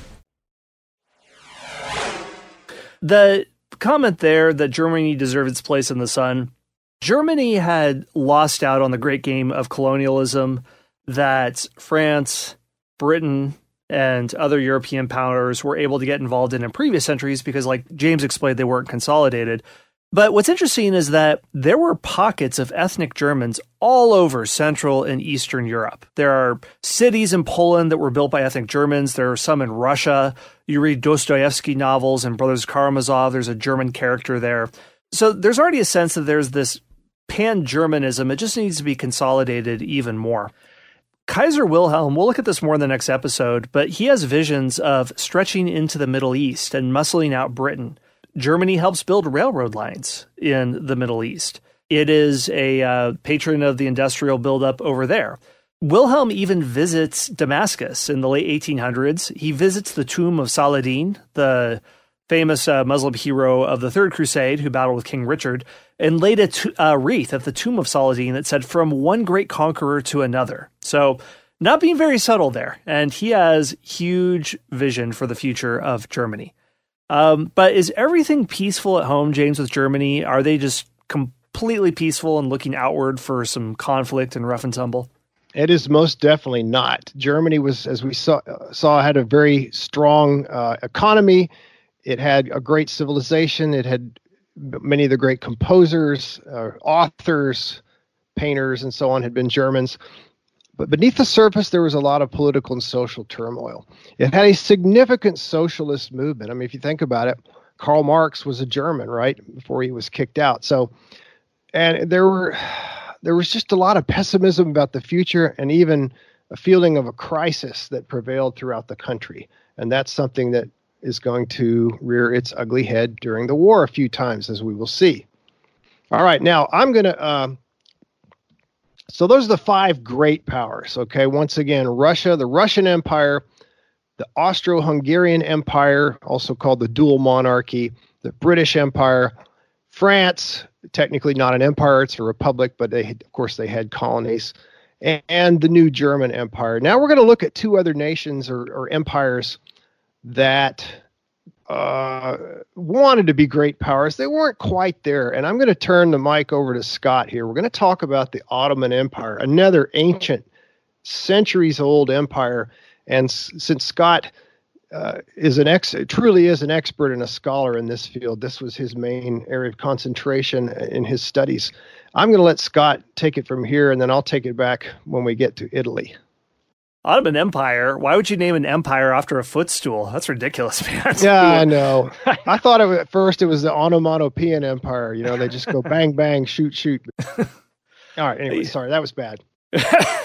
Speaker 4: The comment there that Germany deserved its place in the sun, Germany had lost out on the great game of colonialism that France, Britain, and other European powers were able to get involved in in previous centuries because, like James explained, they weren't consolidated. But what's interesting is that there were pockets of ethnic Germans all over Central and Eastern Europe. There are cities in Poland that were built by ethnic Germans. There are some in Russia. You read Dostoevsky novels and Brothers Karamazov. There's a German character there. So there's already a sense that there's this pan-Germanism. It just needs to be consolidated even more. Kaiser Wilhelm, we'll look at this more in the next episode, but he has visions of stretching into the Middle East and muscling out Britain. Germany helps build railroad lines in the Middle East. It is a uh, patron of the industrial buildup over there. Wilhelm even visits Damascus in the late eighteen hundreds. He visits the tomb of Saladin, the famous uh, Muslim hero of the Third Crusade who battled with King Richard, and laid a t- uh, wreath at the tomb of Saladin that said, "From one great conqueror to another." So not being very subtle there. And he has huge vision for the future of Germany. Um, but is everything peaceful at home, James, with Germany? Are they just completely peaceful and looking outward for some conflict and rough and tumble?
Speaker 5: It is most definitely not. Germany was, as we saw, saw had a very strong uh, economy. It had a great civilization. It had many of the great composers, uh, authors, painters, and so on had been Germans. But beneath the surface, there was a lot of political and social turmoil. It had a significant socialist movement. I mean, if you think about it, Karl Marx was a German, right, before he was kicked out. So, and there were, there was just a lot of pessimism about the future and even a feeling of a crisis that prevailed throughout the country. And that's something that is going to rear its ugly head during the war a few times, as we will see. All right, now I'm going to... Um, So those are the five great powers, okay? Once again, Russia, the Russian Empire, the Austro-Hungarian Empire, also called the dual monarchy, the British Empire, France, technically not an empire, it's a republic, but they, of course they had colonies, and, and the new German Empire. Now we're going to look at two other nations or, or empires that uh, wanted to be great powers. They weren't quite there. And I'm going to turn the mic over to Scott here. We're going to talk about the Ottoman Empire, another ancient, centuries-old empire. And s- since Scott uh, is an ex, truly is an expert and a scholar in this field, this was his main area of concentration in his studies. I'm going to let Scott take it from here, and then I'll take it back when we get to Italy.
Speaker 4: Ottoman Empire? Why would you name an empire after a footstool? That's ridiculous, man.
Speaker 5: Yeah, I know. I thought of it at first it was the Onomatopoeian Empire. You know, they just go bang, bang, shoot, shoot. All right, anyway, sorry, that was bad.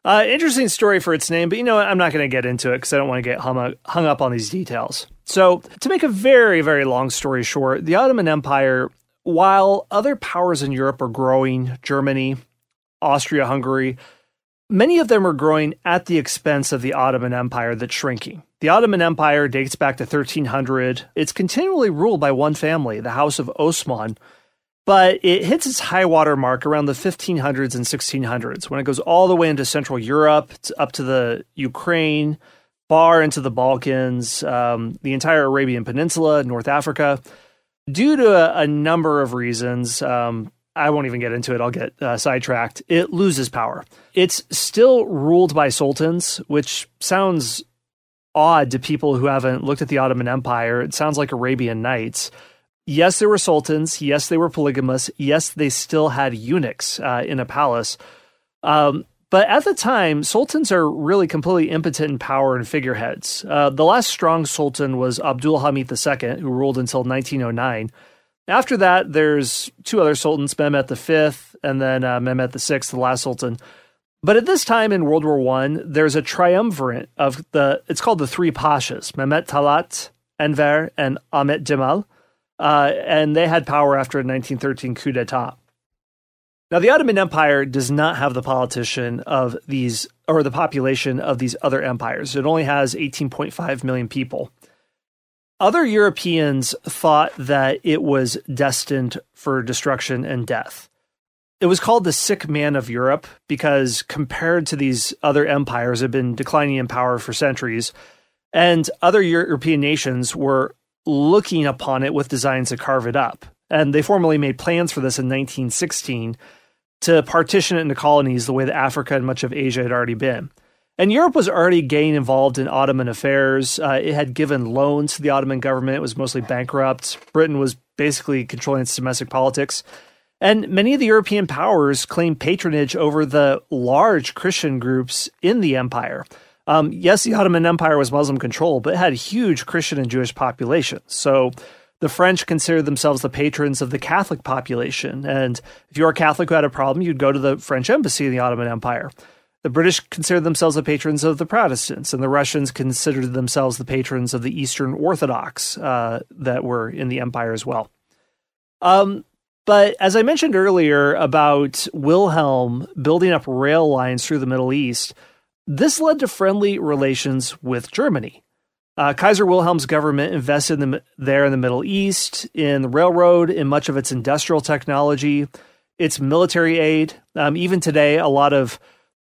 Speaker 4: Uh, interesting story for its name, but you know what? I'm not going to get into it because I don't want to get hung up, hung up on these details. So to make a very, very long story short, the Ottoman Empire, while other powers in Europe are growing, Germany, Austria-Hungary, many of them are growing at the expense of the Ottoman Empire that's shrinking. The Ottoman Empire dates back to thirteen hundred. It's continually ruled by one family, the House of Osman, but it hits its high water mark around the fifteen hundreds and sixteen hundreds when it goes all the way into Central Europe, up to the Ukraine, far into the Balkans, um, the entire Arabian Peninsula, North Africa. Due to a, a number of reasons, um, I won't even get into it, I'll get uh, sidetracked, it loses power. It's still ruled by sultans, which sounds odd to people who haven't looked at the Ottoman Empire. It sounds like Arabian Nights. Yes, there were sultans. Yes, they were polygamous. Yes, they still had eunuchs uh, in a palace. Um, but at the time, sultans are really completely impotent in power and figureheads. Uh, the last strong sultan was Abdul Hamid the Second, who ruled until nineteen oh nine. After that, there's two other sultans, Mehmet the Fifth and then uh, Mehmet the Sixth, the last sultan. But at this time in World War One, there's a triumvirate of the, it's called the Three Pashas, Mehmet Talat, Enver, and Ahmet Cemal. Uh, and they had power after a nineteen thirteen coup d'etat. Now, the Ottoman Empire does not have the politician of these, or the population of these other empires. It only has eighteen point five million people. Other Europeans thought that it was destined for destruction and death. It was called the sick man of Europe because compared to these other empires, it had been declining in power for centuries, and other European nations were looking upon it with designs to carve it up. And they formally made plans for this in nineteen sixteen to partition it into colonies the way that Africa and much of Asia had already been. And Europe was already getting involved in Ottoman affairs. Uh, it had given loans to the Ottoman government. It was mostly bankrupt. Britain was basically controlling its domestic politics. And many of the European powers claimed patronage over the large Christian groups in the empire. Um, yes, the Ottoman Empire was Muslim controlled, but it had huge Christian and Jewish populations. So the French considered themselves the patrons of the Catholic population. And if you were a Catholic who had a problem, you'd go to the French embassy in the Ottoman Empire. The British considered themselves the patrons of the Protestants, and the Russians considered themselves the patrons of the Eastern Orthodox uh, that were in the empire as well. Um, but as I mentioned earlier about Wilhelm building up rail lines through the Middle East, this led to friendly relations with Germany. Uh, Kaiser Wilhelm's government invested in the, there in the Middle East, in the railroad, in much of its industrial technology, its military aid. Um, even today, a lot of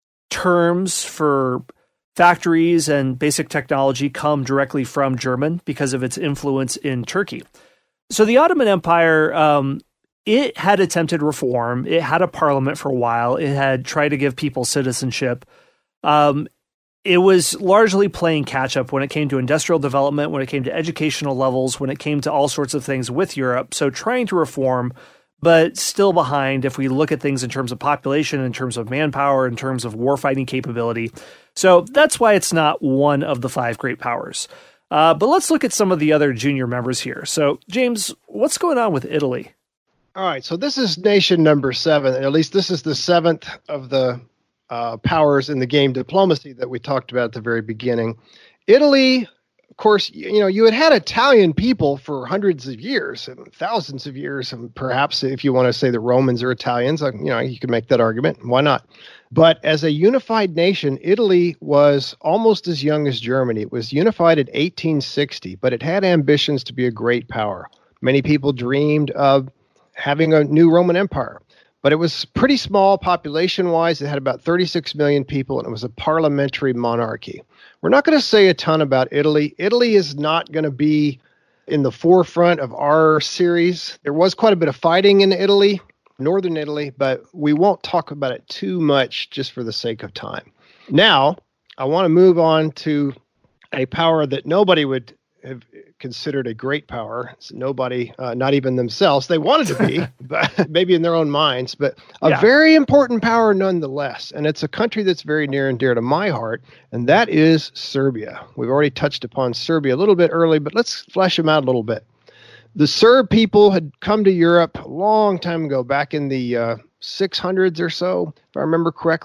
Speaker 4: terms for factories and basic technology come directly from German because of its influence in Turkey. So the Ottoman Empire, um, it had attempted reform. It had a parliament for a while. It had tried to give people citizenship. Um, it was largely playing catch up when it came to industrial development, when it came to educational levels, when it came to all sorts of things with Europe. So trying to reform, but still behind if we look at things in terms of population, in terms of manpower, in terms of warfighting capability. So that's why it's not one of the five great powers. Uh, but let's look at some of the other junior members here. So, James, what's going on with Italy?
Speaker 5: All right, so this is nation number seven, and at least this is the seventh of the uh, powers in the game diplomacy that we talked about at the very beginning. Italy, of course, you know, you had had Italian people for hundreds of years, and thousands of years, and perhaps if you want to say the Romans are Italians, you know, you could make that argument. Why not? But as a unified nation, Italy was almost as young as Germany. It was unified in eighteen sixty, but it had ambitions to be a great power. Many people dreamed of having a new Roman Empire, but it was pretty small population-wise. It had about thirty-six million people, and it was a parliamentary monarchy. We're not going to say a ton about Italy. Italy is not going to be in the forefront of our series. There was quite a bit of fighting in Italy, northern Italy, but we won't talk about it too much just for the sake of time. Now, I want to move on to a power that nobody would have considered a great power. Nobody, uh, not even themselves. They wanted to be, but maybe in their own minds, but a yeah. very important power nonetheless. And it's a country that's very near and dear to my heart, and that is Serbia. We've already touched upon Serbia a little bit early, but let's flesh them out a little bit. The Serb people had come to Europe a long time ago, back in the uh, six hundreds or so, if I remember correctly.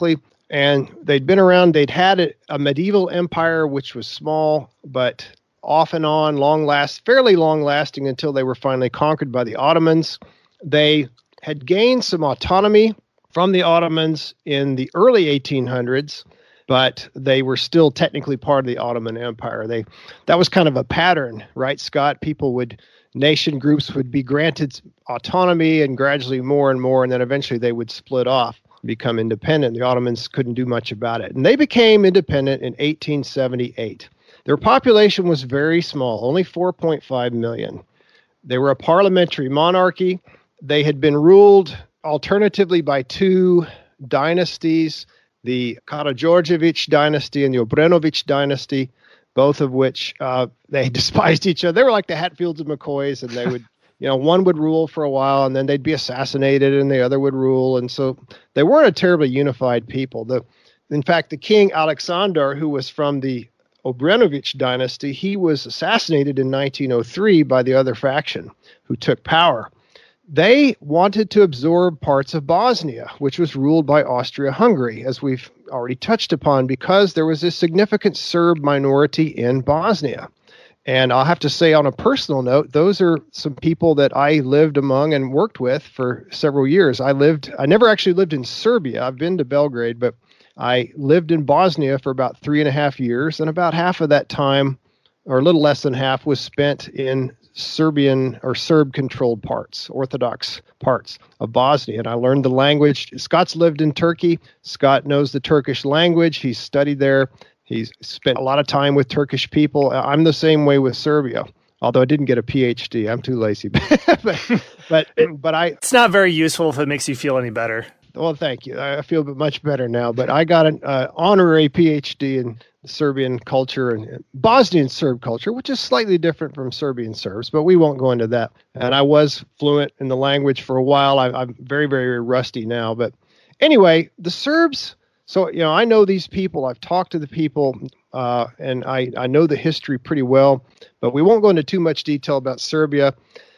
Speaker 5: And they'd been around, they'd had a, a medieval empire, which was small, but off and on, long last, fairly long lasting until they were finally conquered by the Ottomans. They had gained some autonomy from the Ottomans in the early eighteen hundreds, but they were still technically part of the Ottoman Empire. They that was kind of a pattern, right, Scott? People would, nation groups would be granted autonomy and gradually more and more, and then eventually they would split off, become independent. The Ottomans couldn't do much about it. And they became independent in eighteen seventy-eight. Their population was very small, only four point five million. They were a parliamentary monarchy. They had been ruled alternatively by two dynasties, the Karađorđević dynasty and the Obrenović dynasty, both of which uh, they despised each other. They were like the Hatfields and McCoys, and they would, you know, one would rule for a while, and then they'd be assassinated, and the other would rule. And so they weren't a terribly unified people. The, in fact, the king Alexander, who was from the Obrenović dynasty, he was assassinated in nineteen oh three by the other faction who took power. They wanted to absorb parts of Bosnia, which was ruled by Austria-Hungary, as we've already touched upon, because there was a significant Serb minority in Bosnia. And I'll have to say, on a personal note, those are some people that I lived among and worked with for several years. I lived, I never actually lived in Serbia. I've been to Belgrade, but I lived in Bosnia for about three and a half years, and about half of that time, or a little less than half, was spent in Serbian or Serb-controlled parts, Orthodox parts of Bosnia. And I learned the language. Scott's lived in Turkey. Scott knows the Turkish language. He's studied there. He's spent a lot of time with Turkish people. I'm the same way with Serbia, although I didn't get a P H D. I'm too lazy. but, but, but I...
Speaker 12: It's not very useful if it makes you feel any better.
Speaker 5: Well, thank you. I feel much better now. But I got an uh, honorary P H D in Serbian culture and Bosnian Serb culture, which is slightly different from Serbian Serbs, but we won't go into that. And I was fluent in the language for a while. I, I'm very, very rusty now. But anyway, the Serbs, so, you know, I know these people. I've talked to the people, uh, and I, I know the history pretty well, but we won't go into too much detail about Serbia,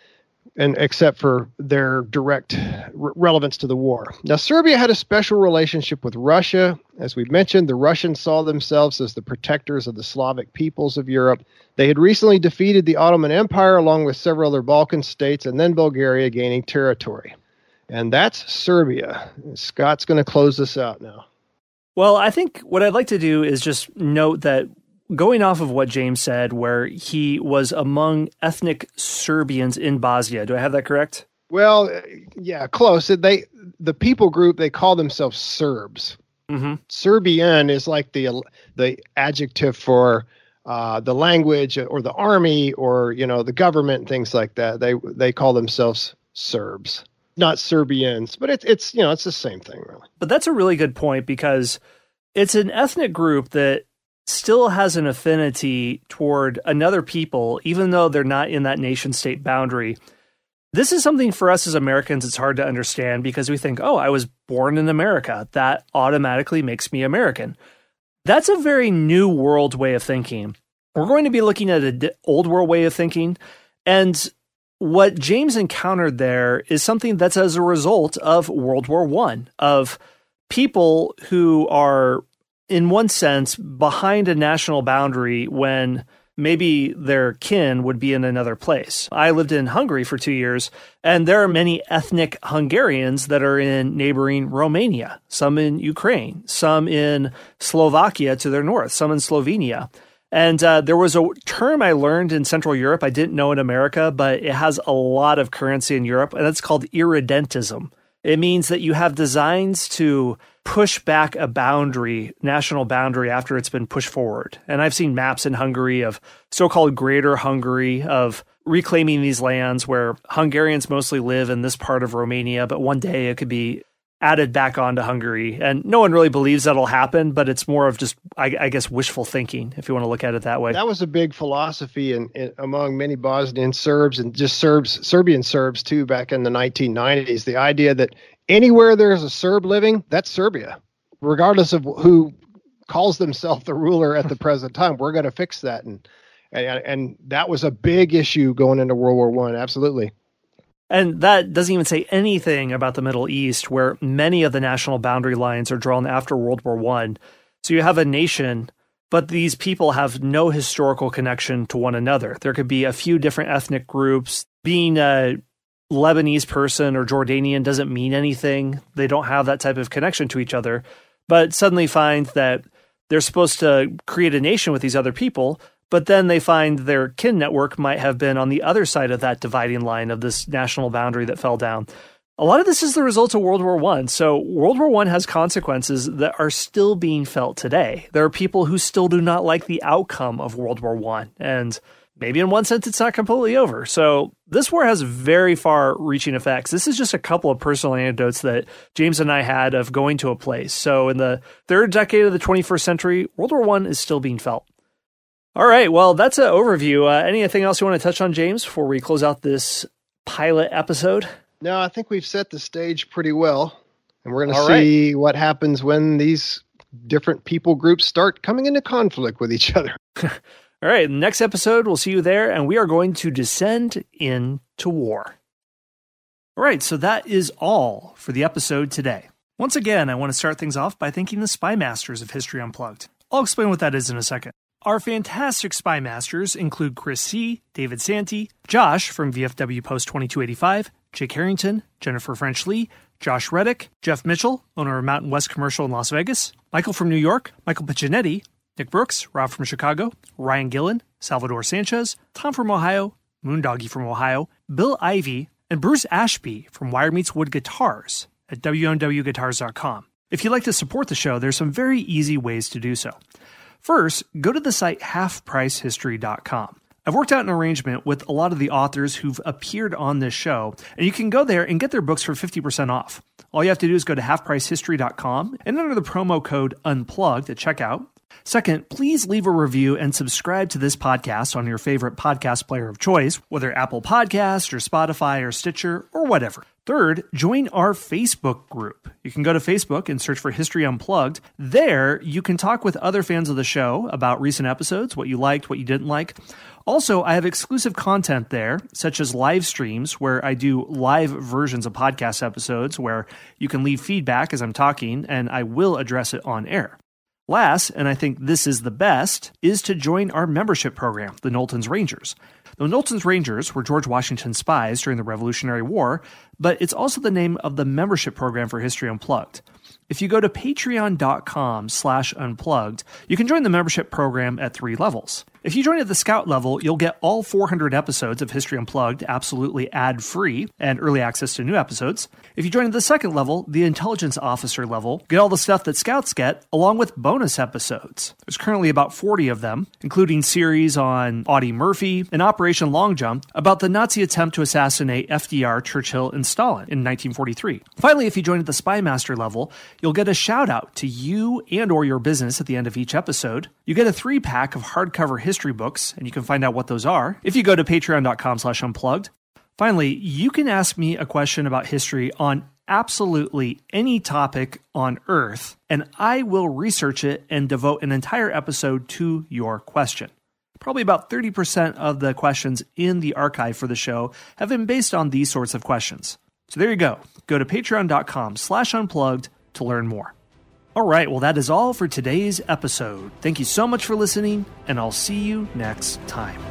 Speaker 5: and except for their direct re- relevance to the war. Now, Serbia had a special relationship with Russia. As we've mentioned, the Russians saw themselves as the protectors of the Slavic peoples of Europe. They had recently defeated the Ottoman Empire along with several other Balkan states, and then Bulgaria, gaining territory. And that's Serbia. Scott's going to close this out now.
Speaker 12: Well, I think what I'd like to do is just note that going off of what James said, where he was among ethnic Serbians in Bosnia. Do I have that correct?
Speaker 5: Well, yeah, close. They, the people group, they call themselves Serbs.
Speaker 12: Mm-hmm.
Speaker 5: Serbian is like the the adjective for uh, the language or the army or, you know, the government and things like that. They they call themselves Serbs, not Serbians, but it's it's you know it's the same thing really.
Speaker 12: But that's a really good point, because it's an ethnic group that still has an affinity toward another people, even though they're not in that nation state boundary. This is something for us as Americans, it's hard to understand, because we think, oh, I was born in America. That automatically makes me American. That's a very new world way of thinking. We're going to be looking at an old world way of thinking. And what James encountered there is something that's as a result of World War One, of people who are, in one sense, behind a national boundary when maybe their kin would be in another place. I lived in Hungary for two years, and there are many ethnic Hungarians that are in neighboring Romania, some in Ukraine, some in Slovakia to their north, some in Slovenia. And uh, there was a term I learned in Central Europe I didn't know in America, but it has a lot of currency in Europe, and it's called irredentism. It means that you have designs to push back a boundary, national boundary, after it's been pushed forward. And I've seen maps in Hungary of so-called Greater Hungary, of reclaiming these lands where Hungarians mostly live in this part of Romania, but one day it could be added back onto Hungary. And no one really believes that'll happen, but it's more of just, I, I guess, wishful thinking, if you want to look at it that way.
Speaker 5: That was a big philosophy in, in among many Bosnian Serbs and just Serbs, Serbian Serbs too, back in the nineteen nineties. The idea that anywhere there's a Serb living, that's Serbia, regardless of who calls themselves the ruler at the present time. We're going to fix that. And, and, and that was a big issue going into World War One. Absolutely.
Speaker 12: And that doesn't even say anything about the Middle East, where many of the national boundary lines are drawn after World War One. So you have a nation, but these people have no historical connection to one another. There could be a few different ethnic groups. Being a Lebanese person or Jordanian doesn't mean anything. They don't have that type of connection to each other, but suddenly find that they're supposed to create a nation with these other people, but then they find their kin network might have been on the other side of that dividing line of this national boundary that fell down. A lot of this is the result of World War One. So World War One has consequences that are still being felt today. There are people who still do not like the outcome of World War One, and maybe in one sense it's not completely over. So this war has very far-reaching effects. This is just a couple of personal anecdotes that James and I had of going to a place. So in the third decade of the twenty-first century, World War One is still being felt. All right, well, that's an overview. Uh, anything else you want to touch on, James, before we close out this pilot episode?
Speaker 5: No, I think we've set the stage pretty well, and we're going to see right. what happens when these different people groups start coming into conflict with each other.
Speaker 12: All right, next episode, we'll see you there, and we are going to descend into war. All right, so that is all for the episode today. Once again, I want to start things off by thanking the Spy Masters of History Unplugged. I'll explain what that is in a second. Our fantastic Spy Masters include Chris C., David Santee, Josh from V F W Post twenty-two eighty-five, Jake Harrington, Jennifer French Lee, Josh Reddick, Jeff Mitchell, owner of Mountain West Commercial in Las Vegas, Michael from New York, Michael Piccinetti, Nick Brooks, Rob from Chicago, Ryan Gillen, Salvador Sanchez, Tom from Ohio, Moondoggy from Ohio, Bill Ivey, and Bruce Ashby from Wire Meets Wood Guitars at W M W guitars dot com. If you'd like to support the show, there's some very easy ways to do so. First, go to the site half price history dot com. I've worked out an arrangement with a lot of the authors who've appeared on this show, and you can go there and get their books for fifty percent off. All you have to do is go to half price history dot com and enter the promo code UNPLUGGED at checkout. Second, please leave a review and subscribe to this podcast on your favorite podcast player of choice, whether Apple Podcast or Spotify or Stitcher or whatever. Third, join our Facebook group. You can go to Facebook and search for History Unplugged. There, you can talk with other fans of the show about recent episodes, what you liked, what you didn't like. Also, I have exclusive content there, such as live streams where I do live versions of podcast episodes where you can leave feedback as I'm talking, and I will address it on air. Last, and I think this is the best, is to join our membership program, the Knowlton's Rangers. The Knowlton's Rangers were George Washington's spies during the Revolutionary War, but it's also the name of the membership program for History Unplugged. If you go to patreon.com slash unplugged, you can join the membership program at three levels. If you join at the Scout level, you'll get all four hundred episodes of History Unplugged absolutely ad-free and early access to new episodes. If you join at the second level, the Intelligence Officer level, get all the stuff that Scouts get, along with bonus episodes. There's currently about forty of them, including series on Audie Murphy and Operation Long Jump about the Nazi attempt to assassinate F D R, Churchill, and Stalin in nineteen forty-three. Finally, if you join at the Spy Master level, you'll get a shout-out to you and or your business at the end of each episode. You get a three-pack of hardcover history books, and you can find out what those are if you go to patreon.com slash unplugged. Finally, you can ask me a question about history on absolutely any topic on Earth, and I will research it and devote an entire episode to your question. Probably about thirty percent of the questions in the archive for the show have been based on these sorts of questions. So there you go. Go to patreon.com slash unplugged to learn more. All right, well, that is all for today's episode. Thank you so much for listening, and I'll see you next time.